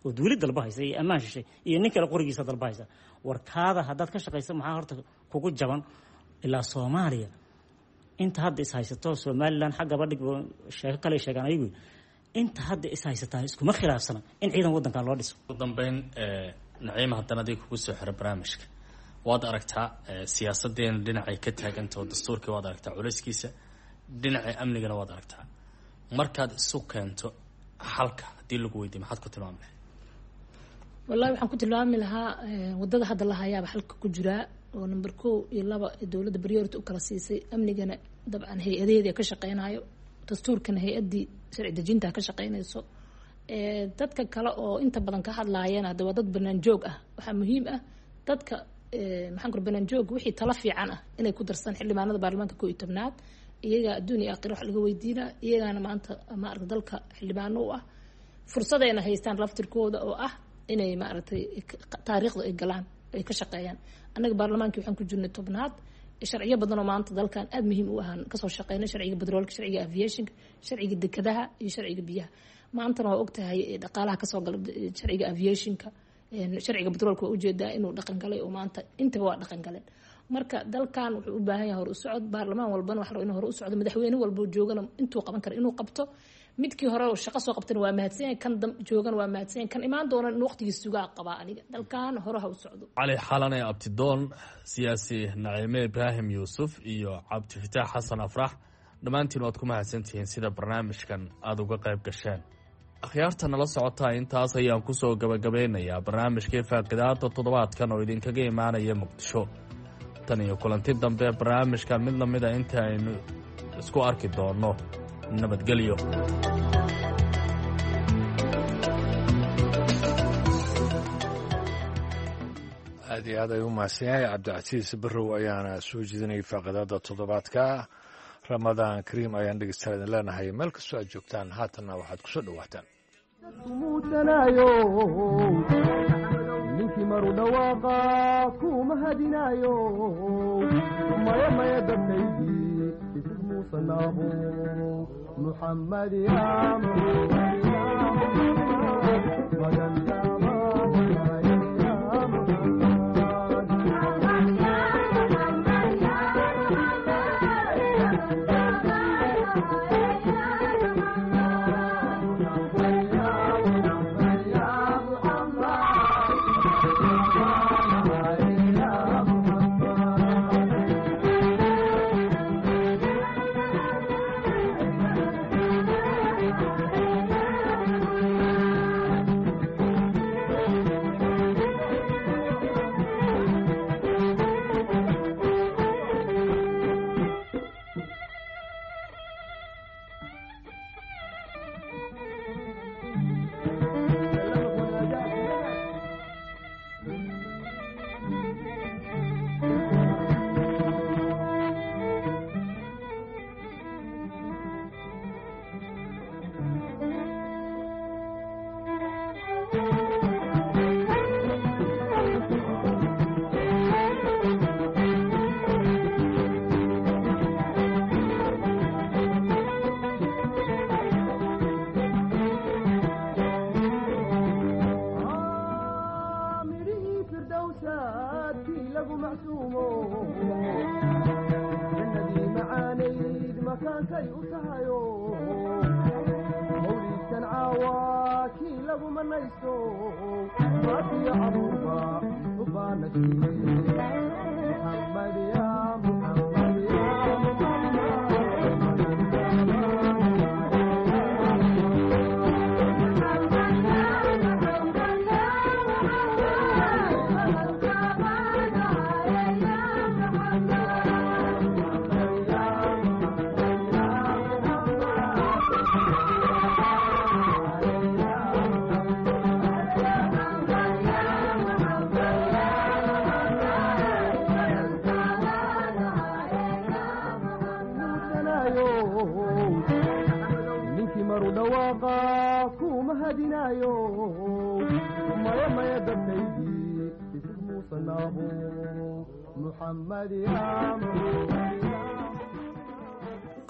oo dawlad dalba haysa iyo ammaan shishay iyo nin kale qorigiisa dalba haysa warkaada haddaad ka shaqaysa maxaa horta kugu jaban ilaa Soomaaliya inta hadda is haysato Somaliland xagga badhig sheeko kale sheegan ayagu inta hadda is haysataa iskuma khilaafsana in ciidan wadanka loo dhiso ugu dambeyn Naciim haddana adiga kugu soo xiro barnaamijka waad aragtaa siyaasadeen dhinacay ka taaganto dastuurkii waad aragtaa culayskiisa dhinacay amnigana waad aragtaa markaad isu keento xalka hadii lagu weydiiyo maxaad ku tilmaamay wallahi waxaan ku tilmaami lahaa wadada hadda la hayaaba xalka ku jira oo number 2 iyo 2 dawladda priority u kala siisay amnigana dabcan hay'adaheeda ka shaqeynayo dastuurkana hay'adii sharci dejinta ka shaqeynayso dadka kale oo inta badan ka hadlaayeen hadda dad banaan joog ah waxa muhiim ah dadka maxaan ku banaan joog wixii tala fiican ah inay ku darsan xildhibaanada baarlamaanka 11aad iyaga adduunka aakhir wax laga weydiina iyagana maanta ma arag dalka xildhibaano u ah fursadeena haystaan laftirkooda oo ah inay maaragtay taariikhda ay galaan ay ka shaqeeyaan anaga baarlamaanka waxaan ku jirnay 10aad sharciyo badan oo maanta dalkan aad muhiim u ahaan ka soo shaqeynay sharciga petroolka sharciga aviation sharciga dekedaha iyo sharciga biyaha maanta waa ogtahay dhaqaalaha ka soo gala sharciga aviationka sharciga petroolka waa ujeedaa inuu dhaqan galay oo maanta intaba waa dhaqan galeen marka dalkan wuxuu u baahan yahay hor u socod baarlamaan walbana wax inuu hor u socdo madaxweyne walba joogana intuu qaban karo inuu qabto midkii hore oo shaqo soo qabtana waa mahadsan kan joogana waa mahadsan kan imaan doona in waqtigiisa sugaa qabaa aniga dalkan hore ha u socdo cali xalane abtidoon siyaasi Naciime Ibraahim Yuusuf iyo Cabdi Fataax Xasan Afrax dhammaantiin waad ku mahadsantihiin sida barnaamijkan aad uga qayb gasheen akhyaarta nala socota intaas ayaan ku soo gabagabeynayaa barnaamijkii faaqidaada toddobaadkan oo idinkaga imaanaya Muqdisho tan iyo kulanti dambe barnaamijkan mid la mid ah inta aynu isku arki doono nabadgelyo aad iyo aad ay u mahadsan yahay cabdicasiis barrow ayaana soo jeedinayay faaqidaada toddobaadka ramadaan kariim ayaan dhegeystayaal idin leenahay meel kastoo aad joogtaan haatanna waxaad ku soo dhawaataan ninkii maru dhawaaqa kuma hadinaayo maya maya dadkaydii isig muusanaabo muxammad ya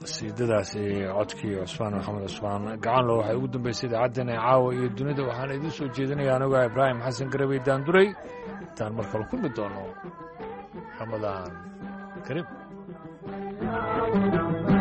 qasiidadaasi codkii cusmaan maxamed cusmaan gacanlo waxay ugu dambeysay idaacaddeen ee caawa iyo dunida waxaan idiin soo jeedinaya aniga ibraahim xasan garabey daanduray intaan mar kale kulmi doono ramadaan kariim